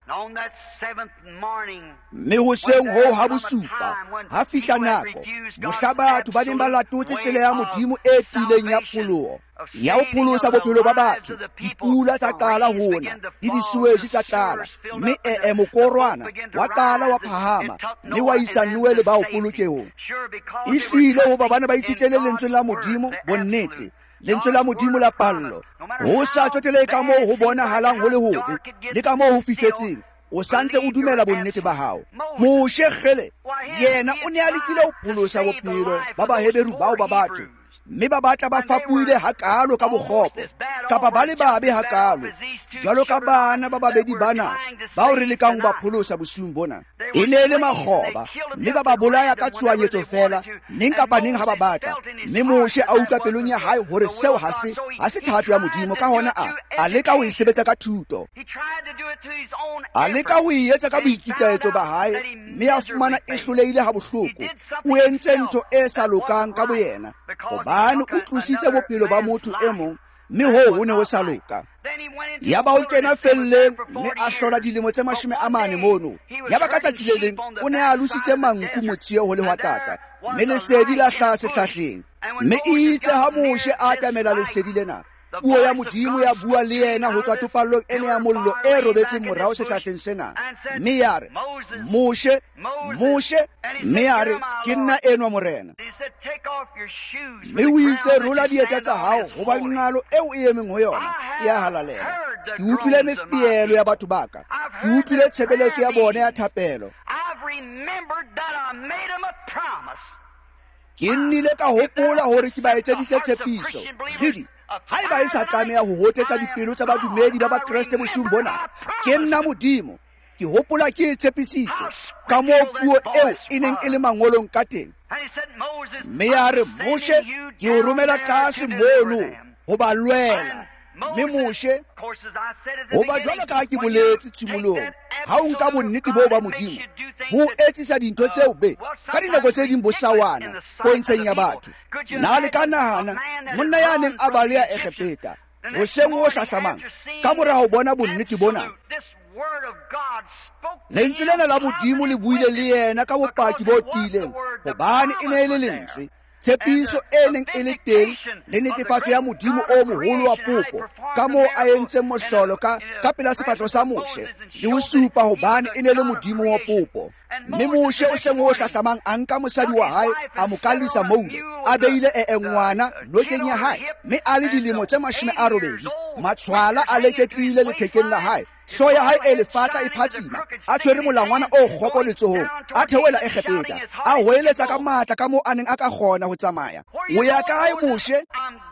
Mme hoseng ho ha bosupa ha fihla nako, mohla batho ba neng ba latotse tsela ya Modimo e tileng ya pholoho, ya ho pholosa bophelo ba batho. Dipula tsa qala ho na, le disuweji tsa tlala, mme mokorwana wa qala wa phahama, mme wa isa Noe le bao polokehong. E hlile ho ba bana ba itshitlele lentswe la Modimo bonnete, lentswe la Modimo la pallo. Ho sa tsotele ka moo ho bonahalang ho le hobe, le ka moo ho fifetseng, o santse o dumela bonnete ba hao. Moshe kgele yena o ne a lekile ho pholosa bophelo ba Baheberu bao ba batho, mme ba batla ba fapuile hakalo ka bokgopo, kapa ba le babe hakalo, jwalo ka bana ba babedi bana bao re lekang ba pholosa bosiung bona. E ne le makgoba, mme ba ba bolaya ka tshohanyetso fela, neng kapa neng ha ba batla. Mme Moshe a utlwa pelong ya hae hore seo ha se thato ya Modimo, ka hona a leka ho e sebetsa ka thuto, a leka ho e etsa ka boikitlaetso ba hae, mme a fumana e hlolehile ha bohloko. O entse ntho e sa lokang ka boyena, hobane o tlositse bophelo ba motho e mong, mme ho ne ho sa loka. Ya ba o kena felleng, mme a hlola dilemo tse 40 mono. Ya ba ka tsatsi le leng o ne a lusitse manku motsheo ho le hwa tata, mme lesedi la hlaha sehlahleng. Mme itse ha Moshe a atamela lesedi lena, puo ya Modimo ya bua le yena ho tswa topallong ene ya mollo e robetseng morao sehlahleng sena. Mme ya re, Moshe, mme ya re, ke nna enwa morena. Mme o itse rola dieta tsa hao, hoba nqalo eo e emeng ho yona e a halalela. Ke utlwile mefielo ya batho baka, ke utlwile tshebeletso ya bona ya thapelo. Ke nnile ka hopola hore ke ba etseditse tshepiso. Gidi, haeba e sa tlameha ho hotetsa dipelo tsa badumedi ba Kriste bosiung bona, ke nna Modimo ke hopola ke e tshepisitse ka moo puo eo e neng e le mangolong ka teng. Mme ya re, Moshe, ke o romela tlase mono ho ba lwela. Mme Moshe, hoba jwalo ka ke boletse tshimolohong, ha o nka bonnete bo ba Modimo bo etsisa dintho tseo be ka dinako tse ding bo sawana pontsheng ya batho. Na le ka nahana monna ya neng a baleya Egepeta hoseng o hlahlamang ka mora ho bona bonnete bona, lentswe lena la Modimo le buile le yena ka bopaki bo tiileng, hobane e ne e le lentswe. tshepiso e neng e le teng le netefatso ya modimo o moholo wa popo ka moo a entseng mohlolo ka pela sefatlo sa Moshe le ho supa hobane e ne le modimo wa popo. Mme Moshe o seng o hlahlamang a nka mosadi wa hae a mo kallisa moule a beile ngwana nokeng ya hae mme a le dilemo tse 80 matshwala a leketlile lethekeng la hae hloho ya hae e lefatla e phatsima a tshwere molangwana o kgopo letsohong a theoela Egepeta a hoeletsa ka matla ka moo a neng a ka kgona ho tsamaya. O ya kae Moshe?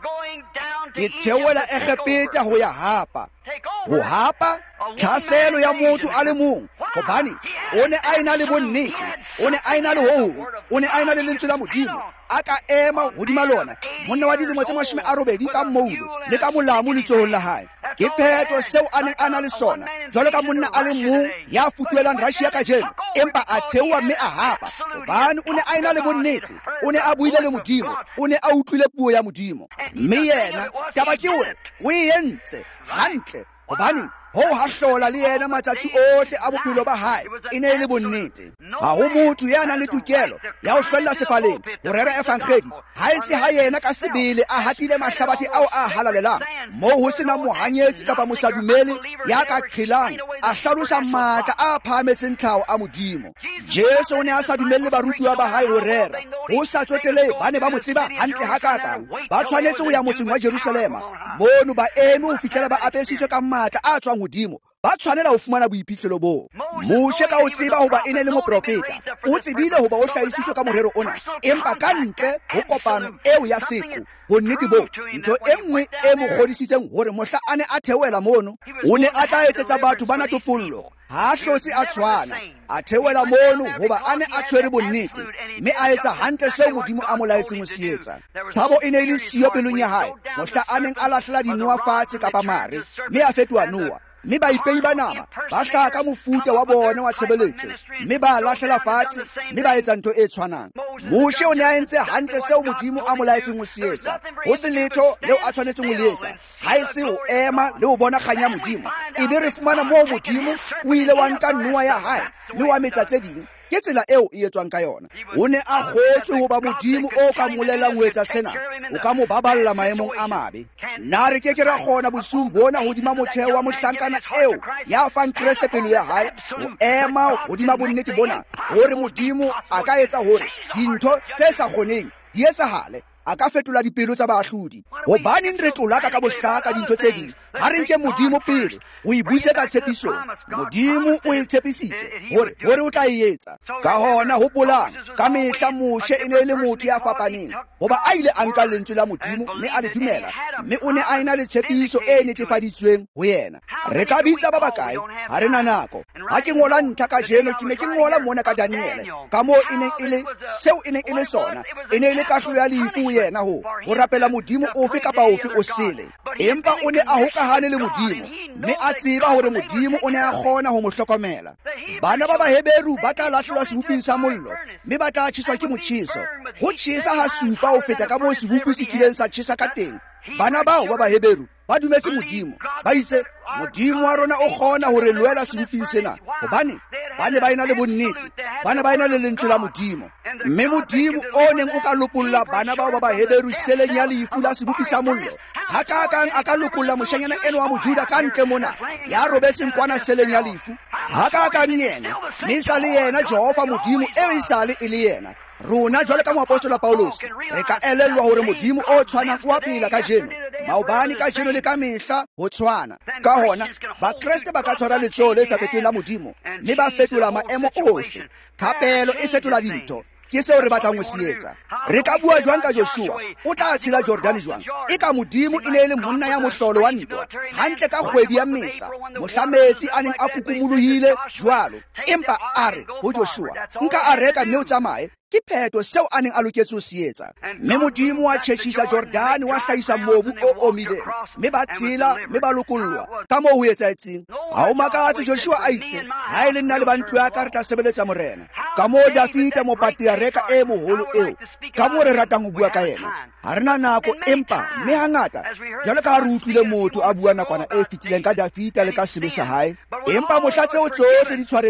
Ke theoela Egepeta ho ya hapa. Ho hapa tlhaselo ya motho a le mong hobane o ne a ena le bonnete, o ne a ena le ho, o ne a ena le lentswe la modimo a ka ema hodima lona monna wa dilemo tse 80 ka moulu le ka molamo letsohong la hae. Ke pheto seo a neng a na le sona jwalo ka monna a le mong ya futuelang Russia ka jeno empa a theoa mme a hapa hobane o ne a ena le bonnete, o ne a buile le modimo, o ne a utlwile puo ya modimo. Mme yena taba ke hore o e entse hantle hobane ho ha hlola le yena matsatsi ohle a bophelo ba hae e ne le bonnete. Ha ho motho ya nang le tokelo ya ho hlwella sefaleng ho rera evankhedi ha e se ha yena ka sebele a hatile mahlabathe ao a halalelang moo ho sena mohanyetsi kapa mosadumeli ya ka qhilang a hlalosa matla a phahametseng tlhaho a modimo. Jesu o ne a sa dumelle barutiwa ba hae ho rera ho sa tsotele ba ne ba mo tseba hantle hakakang ba tshwanetse ho ya motseng wa Jerusalema mono ba eme ho fihlela ba apesitswe ka matla a tswang hodimo ba tshwanela ho fumana boiphihlelo bo. Moshe ka o tseba hoba e ne le moprofeta o tsebile hoba o hlahisitswe ka morero ona empa ka ntle ho kopano eo ya seko bonnete bo ntho e nngwe e mo kgodisitseng hore mohla a ne a theoela mono o ne a tla etsetsa batho ba na topollo ha hlotse a tshwana a theoela mono hoba a ne a tshwere bonnete mme a etsa hantle seo modimo a mo laetseng ho se etsa. Tshabo e ne le siyo pelong ya hae mohla a neng a lahlela dinoa fatshe kapa mare mme a fetoha Noa mme baipei ba nama ba hlaha ka mofuta wa bona wa tshebeletso mme ba lahlela fatshe mme ba etsa ntho e tshwanang. Moshe o ne a entse hantle seo modimo a mo laetseng ho se etsa ho se letho leo a tshwanetseng ho le etsa ha e se ho ema le ho bona kganya modimo ebe re fumana moo modimo o ile wa nka Noa ya hae mme wa metsa tse ding. Ke tsela eo e etswang ka yona. O ne a kgotswe hoba modimo o ka molelang ho etsa sena o ka mo baballa maemong a mabe. Nna re ke ra kgona bosung bona hodima motheo wa mohlankana eo ya fang Kriste pelo ya hae ho ema hodima bonnete bona hore modimo a ka etsa hore dintho tse sa kgoneng di etsahale a ka fetola dipelo tsa baahlodi. Hobaneng re tlolaka ka bohlaka dintho tse ding ha re nke modimo pele o e busetsa tshepisong. Modimo o e tshepisitse hore o tla e etsa. Ka hona hopolang ka mehla Moshe e ne le motho ya fapaneng hoba a ile a nka lentswe la modimo mme a le dumela mme o ne a ena le tshepiso e netefaditsweng ho yena. Re ka bitsa ba bakae ha re na nako. Ha ke ngola ntlha ka jeno ke ne ke ngola mona ka Daniele ka moo e neng e le seo e neng e le sona e ne le kahlo ya lefu yena ho rapela modimo ofe kapa ofe o sele empa o ne a hokahane le modimo mme a tseba hore modimo o ne a kgona ho mo hlokomela. Bana ba Baheberu ba tla lahlelwa seboping sa mollo mme ba tla tjhiswa ke motjheso ho tjhesa ha supa ho feta ka moo sebopi se kileng sa tjhesa ka teng. Bana bao ba Baheberu ba dumetse modimo ba itse modimo wa rona o kgona hore loela seboping sena hobane ba ne ba ena le bonnete ba ne ba ena le lentswe la modimo mme modimo o neng o ka lopolla bana bao ba Baheberu seleng ya lefu la sebopi sa mollo hakakang a ka lokolla moshanyana eno wa mojuda ka ntle mona ya robetseng kwana seleng ya lefu hakakang yena mme sa le yena Jehova modimo eo e sale e le yena. Rona jwale ka moapostola Paulos re ka elellwa hore modimo o tshwanang wa pela ka jeno maobane ka jeno le ka mehla ho tshwana. Ka hona ba Kriste ba ka tshwara letsoho le sa feteng la modimo mme ba fetola maemo ohle. Thapelo e fetola dintho ke seo re batlang ho se etsa. Re ka bua jwang ka Joshua o tla tshela Jordan jwang e ka modimo e ne le monna ya mohlolo wa ntwa hantle ka kgwedi ya Mmesa mohlametsi a neng a kukumuluhile jwalo empa a re ho Joshua nka a reka mme o tsamaye ke pheto seo a neng a loketse ho se etsa. Mme modimo wa tjhetjhisa Jordan wa hlahisa mobu o omileng mme ba tshela mme ba lokollwa ka moo ho etsahetseng. Ha o makatse Joshua a itse ha e le nna le bantlo ya ka re tla sebeletsa morena ka moo Dafita mopatriareka e moholo eo ka moo re ratang ho bua ka yena. Ha re na nako empa mme hangata jalo ka ha re utlwile motho a bua nakwana e fetileng ka Dafita le ka sebe sa hae empa mohla tseo tsohle di tshwaretsweng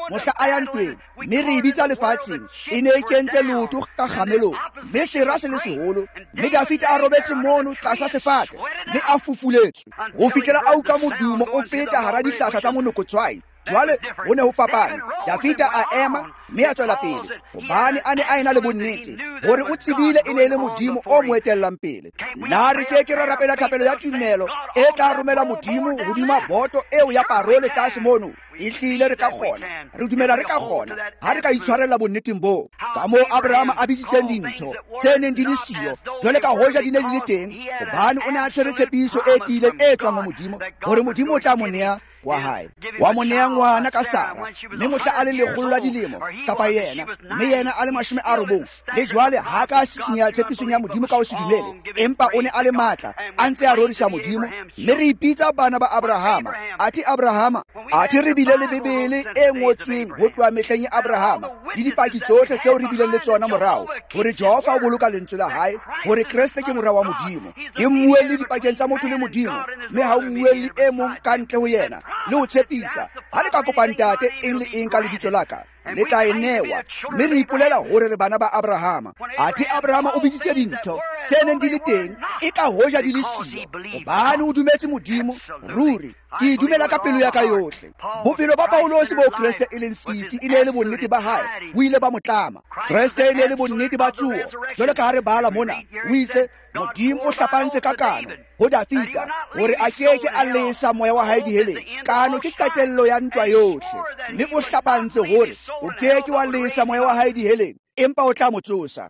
mohla a ya ntweng mme re bitsa lefatsheng e ne e kentse loto ka kgamelong mme sera se le seholo mme Dafita a robetse mono tlasa sefate mme a fufuletswe go fitlhela a utlwa modumo o feta hara dihlahla tsa monokotshwai. Jwale ho ne ho fapane. Dafita a ema mme a tswela pele hobane a ne a ena le bonnete hore o tsebile e ne le modimo o mo etellang pele. Nna re ke ra rapela thapelo ya tumelo e tla romela modimo hodima boto eo ya parole tlase mono. Ehlile re ka kgona, re dumela re ka kgona ha re ka itshwarela bonneteng boo. Ka moo Abrahama a bitsitseng dintho tse neng di le siyo jwale ka hoja di ne di le teng hobane o ne a tshwere tshepiso e tiileng e tswang ho modimo hore modimo o tla mo nea wa hae, wa mo nea ngwana ka Sara mme mohla a le 100 dilemo kapa yena mme yena a le 90 le jwale ha ka sisinya tshepisong ya modimo ka ho se dumele, empa o ne a le matla a ntse a rorisa modimo. Mme re ipitsa bana ba Abrahama, Abrahama ati re bile le Bebele e ngotsweng ho tloha mehleng ya Abrahama le dipaki tsohle tseo re bileng le tsona morao hore Jehova o boloka lentswe la hae hore Kriste ke morao wa modimo, ke mmuelli dipakeng tsa motho le modimo mme ha o mmuelli e mong ka ntle ho yena le ho tshepisa. Ha le ka kopa ntate eng le eng ka lebitso la ka le tla enewa mme re ipolela hore re bana ba Abrahama. Ati Abrahama o bitsitse dintho tse neng di le teng e ka hoja di le siyo hobane o dumetse modimo ruri. Ke dumela ka pelo ya ka yohle. Bophelo ba Paulos bo Kriste e leng sisi e ne le bonnete ba hae o ile ba motlama. Kriste e ne le bonnete ba tsuo jwale ka ha re bala mona o itse modimo o hlapantse ka kano ho Dafita hore a keke a lesa moya wa hae diheleng. Kano ke katello ya ntwa yohle mme o hlapantse hore o keke wa lesa moya wa hae diheleng empa o tla mo tsosa.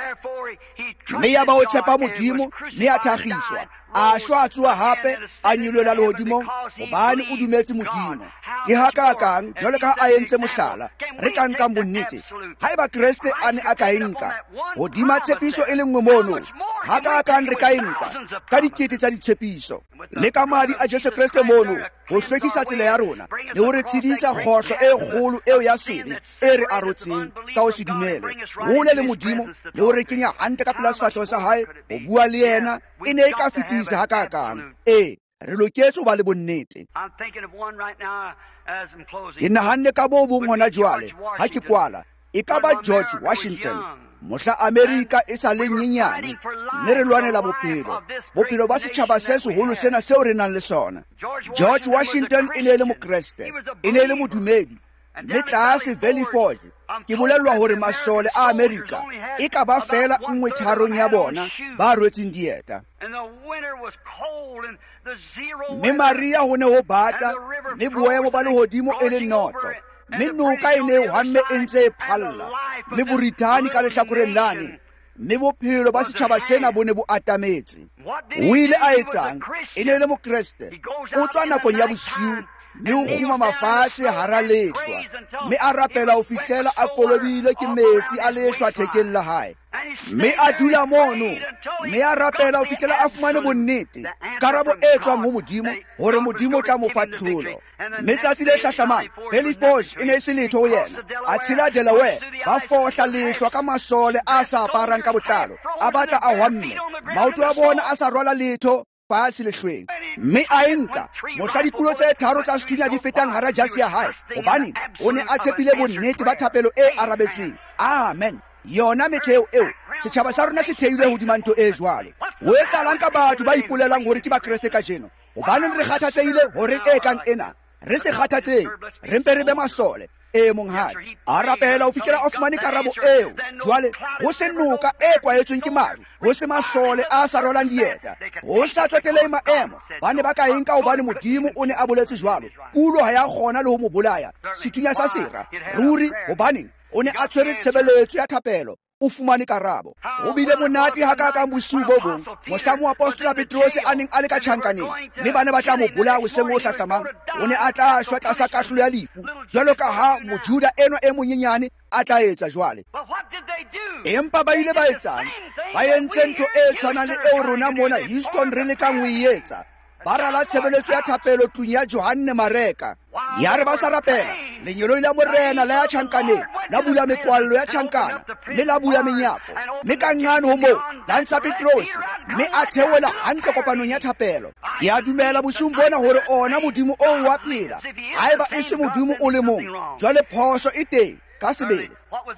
Mme ya ba o tshepa modimo mme a thagiswa a shwa a tsoha hape a nyolela lehodimong hobane o dumetse modimo. Ke hakakang jwale ka a entse mohlala re ka nkang bonnete haeba Kriste a ne a ka enka hodima tshepiso e le nngwe mono, hakakang re ka enka ka dikete tsa ditshepiso le ka madi a Jesu Kriste mono ho hlwekisa tsela ya rona le ho re tshedisa kgohlo e kgolo eo ya sebe e re arotseng ka ho se dumele hole le modimo le ho re kenya hantle ka pela sefahleho sa hae ho bua le yena e ne e ka fetisa hakakang. Re loketse ho ba le bonnete. Ke nahanne ka bo bong hona jwale ha ke kwala e ka ba George Washington mohla Amerika e sa le nyenyane mme re lwanela bophelo ba setjhaba se seholo sena seo re nang le sona. George Washington e ne le mokreste, e ne le modumedi mme tlase Valley Forge ke bolellwa hore masole a Amerika e ka ba fela nngwe tharong ya bona ba rwetseng dieta. Mme Maria ho ne ho bata mme boemo ba lehodimo e le noto mme noka e ne hwamme e ntse e phalla mme boritani ka lehlakoreng lane mme bophelo ba setjhaba sena bo ne bo atametse. O ile a etsang e ne le mokreste o tswa nakong ya bosiu mme o khuma mafatshe hara lehlwa mme a rapela ho fihlela a kolobile ke metsi a lehlwa thekeng la hae mme a dula mono mme a rapela ho fihlela a fumane bonnete karabo e tswang ho modimo hore modimo tla mo fa tlholo. Mme tsatsi le hlahlamang Valley Forge e ne se letho ho yena a tshela Delaware ba fohla lehlwa ka masole a sa aparang ka botlalo a batla a hwamme maoto a bona a sa rwala letho fatshe lehlweng mme a enka mohla dikulo tse tharo tsa sethunya di fetang hara jase ya hae hobane o ne a tshepile bonnete ba thapelo e arabetseng. Amen. Yona metheo eo setjhaba sa rona se theilwe hodima ntho e jwalo. Ho etsahalang ka batho ba ipolelang hore ke ba Kriste ka jeno hobane re kgathatseile hore e kang ena re se kgathatseng re mpe re be masole e monghadi a rapela ho fihlela a fumane karabo eo. Jwale ho se noka e kwaetsweng ke maru, ho se masole a sa rolang dieta, ho sa tsotelei maemo ba ne ba ka enka hobane modimo o ne a boletse jwalo. Pulo ha ya kgona le ho mo bolaya sethunya sa sera ruri hobane o ne a tshwere tshebeletso ya thapelo o fumane karabo. Ho bile monate hakakang bosiu bo bong mohla moapostola Petrose a neng a le ka tjhankaneng mme ba ne ba tla mo bolaya hoseng o hlahlamang. O ne a tla shwa tlasa kahlolo ya lefu jwalo ka ha mojuda enwa e monyenyane a tla etsa jwale. Empa ba ile ba etsang? Ba entse ntho e tshwanang le eo rona mona Houston re lekang ho e etsa. Ba rala tshebeletso ya thapelo tlung ya Johanne Mareka ya re ba sa rapela lenyolo la morena la ya tjhankaneng la bula mekwallo ya tjhankana mme la bula menyako mme ka ngane ho moo la ntsha Petrose mme a theola hantle kopanong ya thapelo. Ke a dumela bosung bona hore ona Modimo o wa phela haeba e se Modimo o le mong jwale phoso e teng ka sebele.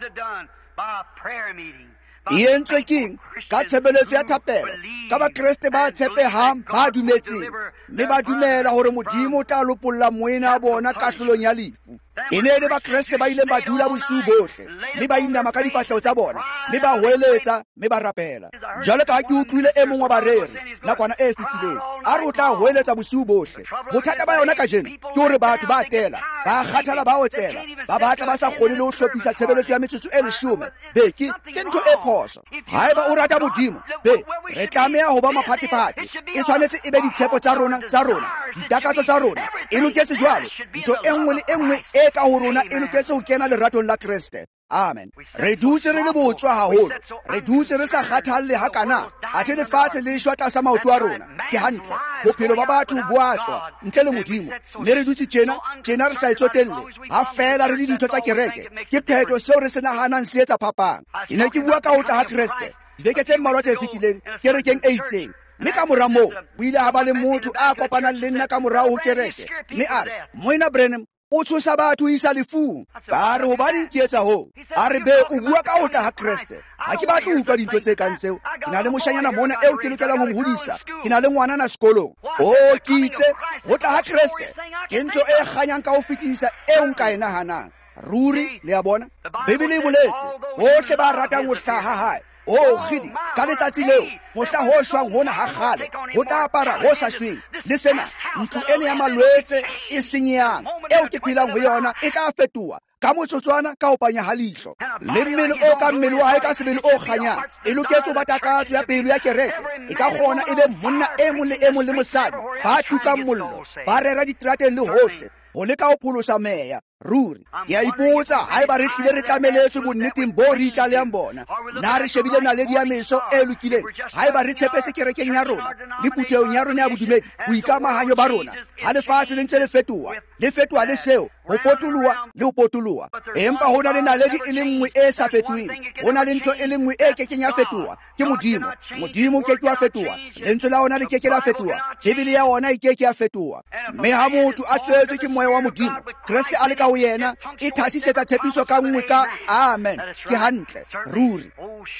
E entswe keng ka tshebeletso ya thapelo ka bakreste ba tshepehang ba dumetseng mme ba dumela hore Modimo o tla lopolla moena a bona kahlolong ya lefu. E ne le bakreste ba ile ba dula bosiu bohle mme ba inama ka difahleho tsa bona mme ba hweletsa mme ba rapela. Jwale ka ke utlwile e mong wa bareri nakwana e fetileng a re o tla hweletsa bosiu bohle. Bothata ba yona kajeno ke hore batho ba atela ba kgathala ba otsela ba batla ba sa kgone le ho hlophisa tshebeletso ya metsotso e 10 beke ke ntho e phoso. Haeba o rata Modimo re tlameha ho ba maphathephathe. E tshwanetse e be ditshepo tsa rona ditakatso tsa rona. E loketse jwalo ntho e nngwe le e nngwe e ka ho rona e loketse ho kena leratong la Kriste. Amen. Re dutse re le botswa haholo, re dutse re sa kgathalle hakana athe lefatshe le shwa tlasa maoto a rona. Ke hantle bophelo ba batho bo a tswa ntle le Modimo mme re dutse tjena re sa etsotelle ha fela re le ditho tsa kereke. Ke pheto seo re se nahanang se etsa phapang. Ke ne ke bua ka ho tla ha Kriste dibeke tse mmalwa tse fetileng kerekeng e itseng mme ka mora moo o ile ha ba le motho a kopanang le nna ka morao ho kereke mme a re Moena Branham o tshosa batho ho isa lefung. Ka re hobaneng ke etsa ho? A re be o bua ka ho tla ha Kriste. Ha ke batle ho utlwa dintho tse kang tseo. Ke na le moshanyana mona eo ke lokelang ho mo hodisa. Ke na le ngwanana sekolong. O ke itse ho tla ha Kriste ke ntho e kganyang ka ho fetisa eo nka e nahanang. Ruri le a bona Bibele e boletse bohle ba ratang ho hlaha hae. Khidi ka letsatsi leo mohla ho shwang hona ha kgale ho tla apara ho sa shweng le sena ntlo ene ya malwetse e senyang eo ke phelang ho yona e ka fetoha ka motsotswana ka opanya ha leihlo le mmele o ka mmele wa hae ka sebele o kganyang e loketse ho ba takatso ya pelo ya kereke. E ka kgona ebe monna e mong le mosadi ba tukang mollo ba rera diterateng le hohle ho leka ho pholosa meya. Ruri ke a ipotsa haeba re hlile re tlameletswe bonneteng bo re itlaleyang bona na re shebile naledi ya meso e lokileng haeba re tshepetse kerekeng ya rona le putheong ya rona ya bodumedi boikamahanyo ba rona ha lefatshe le ntse le fetoha le seo ho potoloha le ho potoloha. Empa ho na le naledi e le nngwe e sa fetoheng. Ho na le ntho e le nngwe e kekeng ya fetoha ke Modimo ke wa fetoha lentswe la ona le keke la fetoha Bibele ya ona e keke ya fetoha. Mme ha motho a tswetswe ke moya wa Modimo Kriste a le ka ho yena e thasisetsa tshepiso ka nngwe ka amen. Ke hantle ruri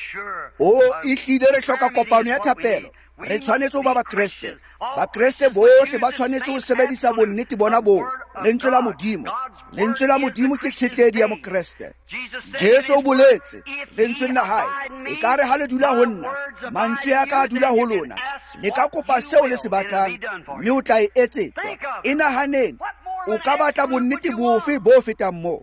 e hlile re hloka kopano ya thapelo. Re tshwanetse ho ba bakreste bohle ba tshwanetse ho sebedisa bonnete bona boo. Lentswe la Modimo ke tshetledi ya mokreste. Jesu o boletse lentsweng la hae e ka re ha le dula ho nna mantswe a ka dula ho lona le ka kopa seo le se batlang mme o tla e etsetswa. E nahaneng o ka batla bonnete bofe bo fetang moo.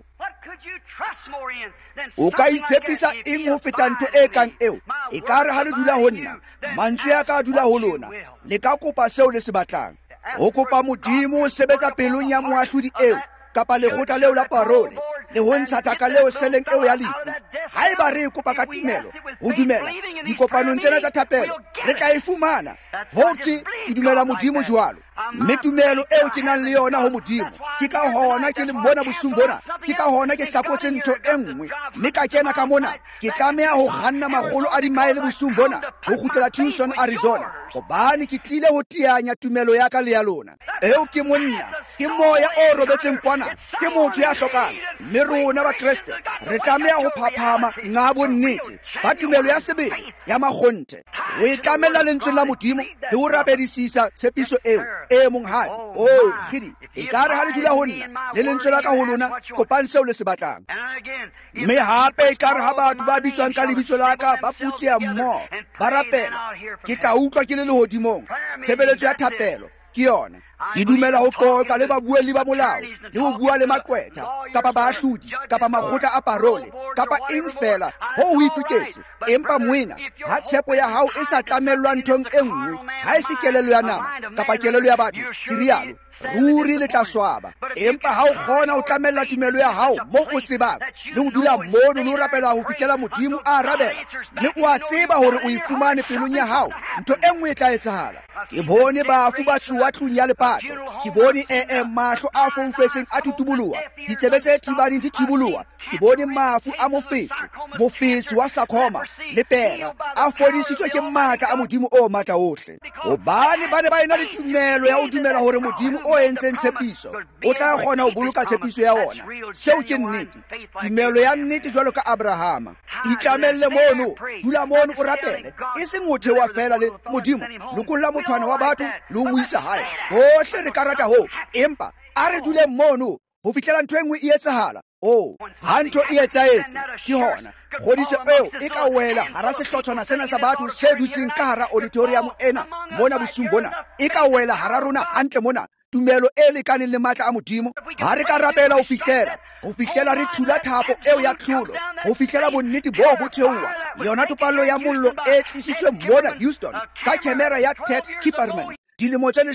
O ka itshepisa eng ho feta ntho e kang eo? E ka re ha le dula ho nna mantswe a ka dula ho lona le ka kopa seo le se batlang. Ho kopa Modimo ho sebetsa pelong ya moahlodi eo kapa lekgotla leo la parole le ho ntsha thaka leo seleng eo ya lefu. Haeba re kopa ka tumelo ho dumela dikopanong tsena tsa thapelo re tla e fumana. Ke dumela Modimo jwalo mme tumelo eo ke nang le yona ho Modimo ke ka hona ke le mona bosung bona ke ka hona ke hlakotse ntho e nngwe mme ka kena ka mona ke tlameha ho kganna makgolo a dimaele bosung bona ho kgutlela Tucson Arizona hobane ke tlile ho tianya tumelo ya ka le ya lona. Eo ke monna ke moya o robetseng kwana ke motho ya hlokang mme rona ba Kriste re tlameha ho phaphama ngabo nnete ba tumelo ya sebele ya makgonthe o e tlamela lentswe la Modimo le ho rapedisisa tshepiso eo e mong hae. Khidi e ka re ha le dula ho nna le lentswe la ka ho lona kopang seo le se batlang. Mme hape e ka re ha batho ba bitswang ka lebitso la ka ba puteha mmoho ba rapela ke tla utlwa ke le lehodimong. Tshebeletso ya thapelo ke yona. Ke dumela ho qoqa le babuelli ba molao le ho bua le maqwetha kapa baahlodi kapa makgotla a parole kapa eng fela ho o ipiketse. Empa moena ha tshepo ya hao e sa tlamellwa nthong e nngwe ha e se kelelo ya nama kapa kelelo ya batho ke rialo ruri le tla swaba empa ha o kgona o tlamella tumelo ya hao mo o tsebang le ho dula mono le ho rapela ho fihlela modimo a arabela le o a tseba hore o ifumane pelong ya hao ntho e nngwe e tla etsahala. Ke bone bafu ba tsuwa tlung ya lepato, ke bone mahlo a foufetseng a tutuboloha, ditsebe tse thibaneng di thiboloha, ke bone mafu a mofetsi wa sakoma le pera a fodisitswe ke matla a modimo o matla ohle. Hobane ba ne ba ena le tumelo ya ho dumela hore modimo o entseng tshepiso o tla kgona ho boloka tshepiso ya ona. Seo ke nnete, tumelo ya nnete jwalo ka Abrahama. Itlamelle mono, dula mono o rapele, e seng ho thewa fela le modimo lokolla mothwana wa batho le ho mo isa hae. Bohle re ka rata ho, empa a re dule mono ho fihlela ntho e nngwe e etsahala. Ha ntho e etsahetse ke hona kgodiso eo e ka wela hara sehlotshwana sena sa batho se dutseng ka hara auditorium ena mona bosung bona, e ka wela hara rona hantle mona tumelo e lekaneng le matla a modimo. Ha re ka rapela ho fihlela re thula thapo eo ya tlholo, ho fihlela bonnete bo bo theoha. Yona topallo ya mollo e tlisitswe mona Houston ka camera ya Ted Kipperman dilemo tse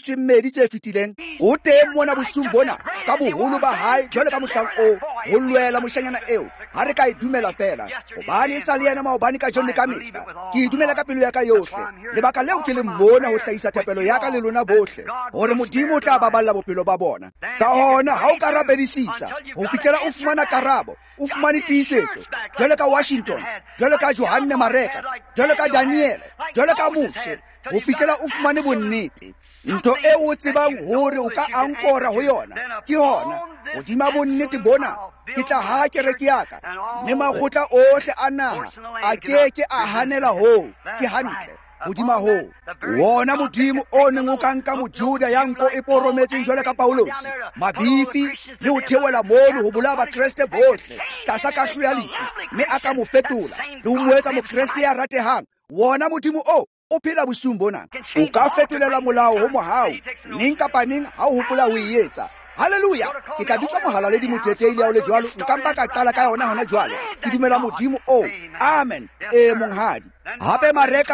12 tse fetileng. O teng mona bosung bona ka boholo ba hae jwale ka mohlang o ho lwela moshanyana eo. Ha re ka e dumela fela hobane e sa le yena maobane ka jone ka mehla. Ke e dumela ka pelo ya ka yohle, lebaka leo ke le mona ho hlahisa thapelo ya ka le lona bohle hore modimo o tla baballa bophelo ba bona. Ka hona ha o ka rapedisisa ho fihlela o fumana karabo, o fumane tiisetso jwale ka Washington, jwale ka Johanne Mareka, jwale ka Daniel, jwale ka Mose, ho fihlela o fumane bonnete. Ntho e o tsebang hore o ka ankora ho yona ke hona hodima bonnete bona. Ke tla ha kereke ya ka le makgotla ohle a naha a keke a hanela ho. Ke hantle hodima ho wona modimo o neng o ka nka mojuda ya nko e porometseng jwale ka Paulos mabifi le ho theola mono ho bolaya bakreste bohle tlasa kahlo ya lefu, mme a ka mo fetola le ho mo etsa mokreste ya ratehang. Wona modimo o phela bosung bona. O ka fetolela molao ho mohau neng kapa neng ha o hopola ho e etsa. Haleluya! Ke tla bitsa mohala le dimotsetehile ya o le jwalo, nka mpa ka qala ka yona hona jwale. Ke dumela modimo o. Amen. Monghadi. Hape Mareka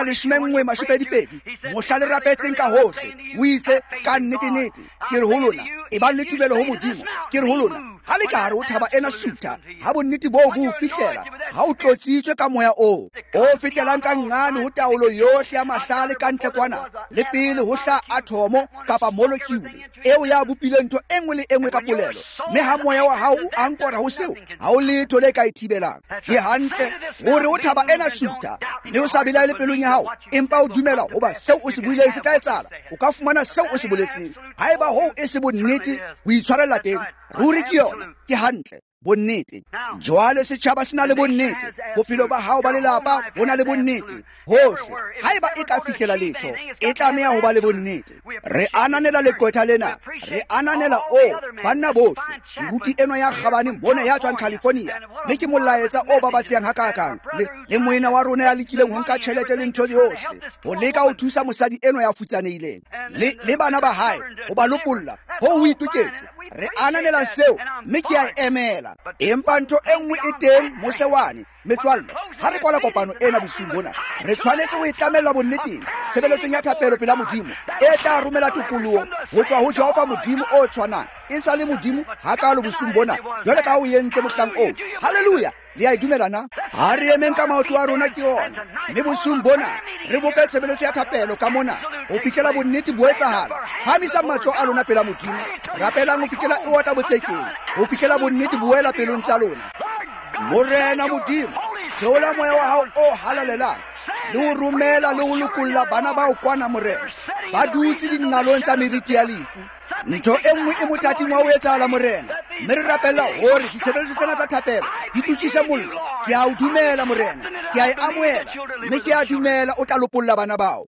11:2 mohla le rapetseng ka hohle o itse ka nnete ke re ho lona e ba le tumelo ho modimo. Ke re ho lona ha le ka hare o thaba ena suta ha bonnete bo fihlela ha o tlotsitswe ka moya o fetelang ka ngane ho taolo yohle ya mahlale ka ntle kwana le pele ho hla atomo kapa molecule eo ya bopile ntho engwe le engwe ka polelo, mme ha moya wa hao o ankora ho seo ha o letho le ka ithibelang. Ke hantle hore o thaba ena suta le o sa belaele pelong ya hao, empa o dumela hoba seo o se buileng se tla etsahala. O ka fumana seo o se boletseng. Haeba ho e se bonnete o itshwarella teng, ruri ke yona. Ke hantle bonnete. Jwale setjhaba se na le bonnete, bophelo ba hao ba lelapa bo na le bonnete. Hohle haeba e ka fihlela letho e tlameha ho ba le bonnete. Re ananela lekwetha lena, re ananela banna bohle. Ruti eno ya kgabane mona ya tswang California, mme ke molaetsa o babatsehang hakakang le moena wa rona ya lekileng ho nka tjhelete le ntho yohle ho leka ho thusa mosadi eno ya futsanehileng le bana ba hae ho ba lopolla ho o itoketse. Re ananela seo mme ke a emela. Empa ntho e nngwe e teng mosewane metswalle, ha re kwala kopano ena bosung bona re tshwanetse ho itlamella bonneteng tshebeletsong ya thapelo pela modimo e tla romela tokoloho ho tswa ho Jehova modimo o tshwanang e sa le modimo hakalo bosung bona jwale ka o entse mohlang o. Haleluya! Le a dumelana? Ha re emeng ka maoto a rona ke ona, mme bosung bona re bope tshebeletso ya thapelo ka mona ho fihlela bonnete bo etsahala. Phamisa matsoho a lona pela modimo, rapelang ho fihlela e otla botsekeng, ho fihlela bonnete bo wela pelong tsa lona. Morena modimo, theola moya wa hao o halalelang le ho romela le ho lokolla bana ba o kwana morena ba dutse dinalong tsa meriti ya lefu. Ntho e nngwe e mothating wa ho etsahala morena, mme re rapella hore ditshebeletso tsena tsa thapelo di tukise mollo. Ke a o dumela morena, ke a e amohela, mme ke a dumela o tla lopolla bana bao.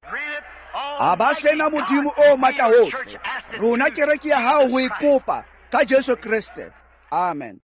A ba sena modimo o matla hohle, rona kereke ya hao ho e kopa ka Jesu Kriste. Amen.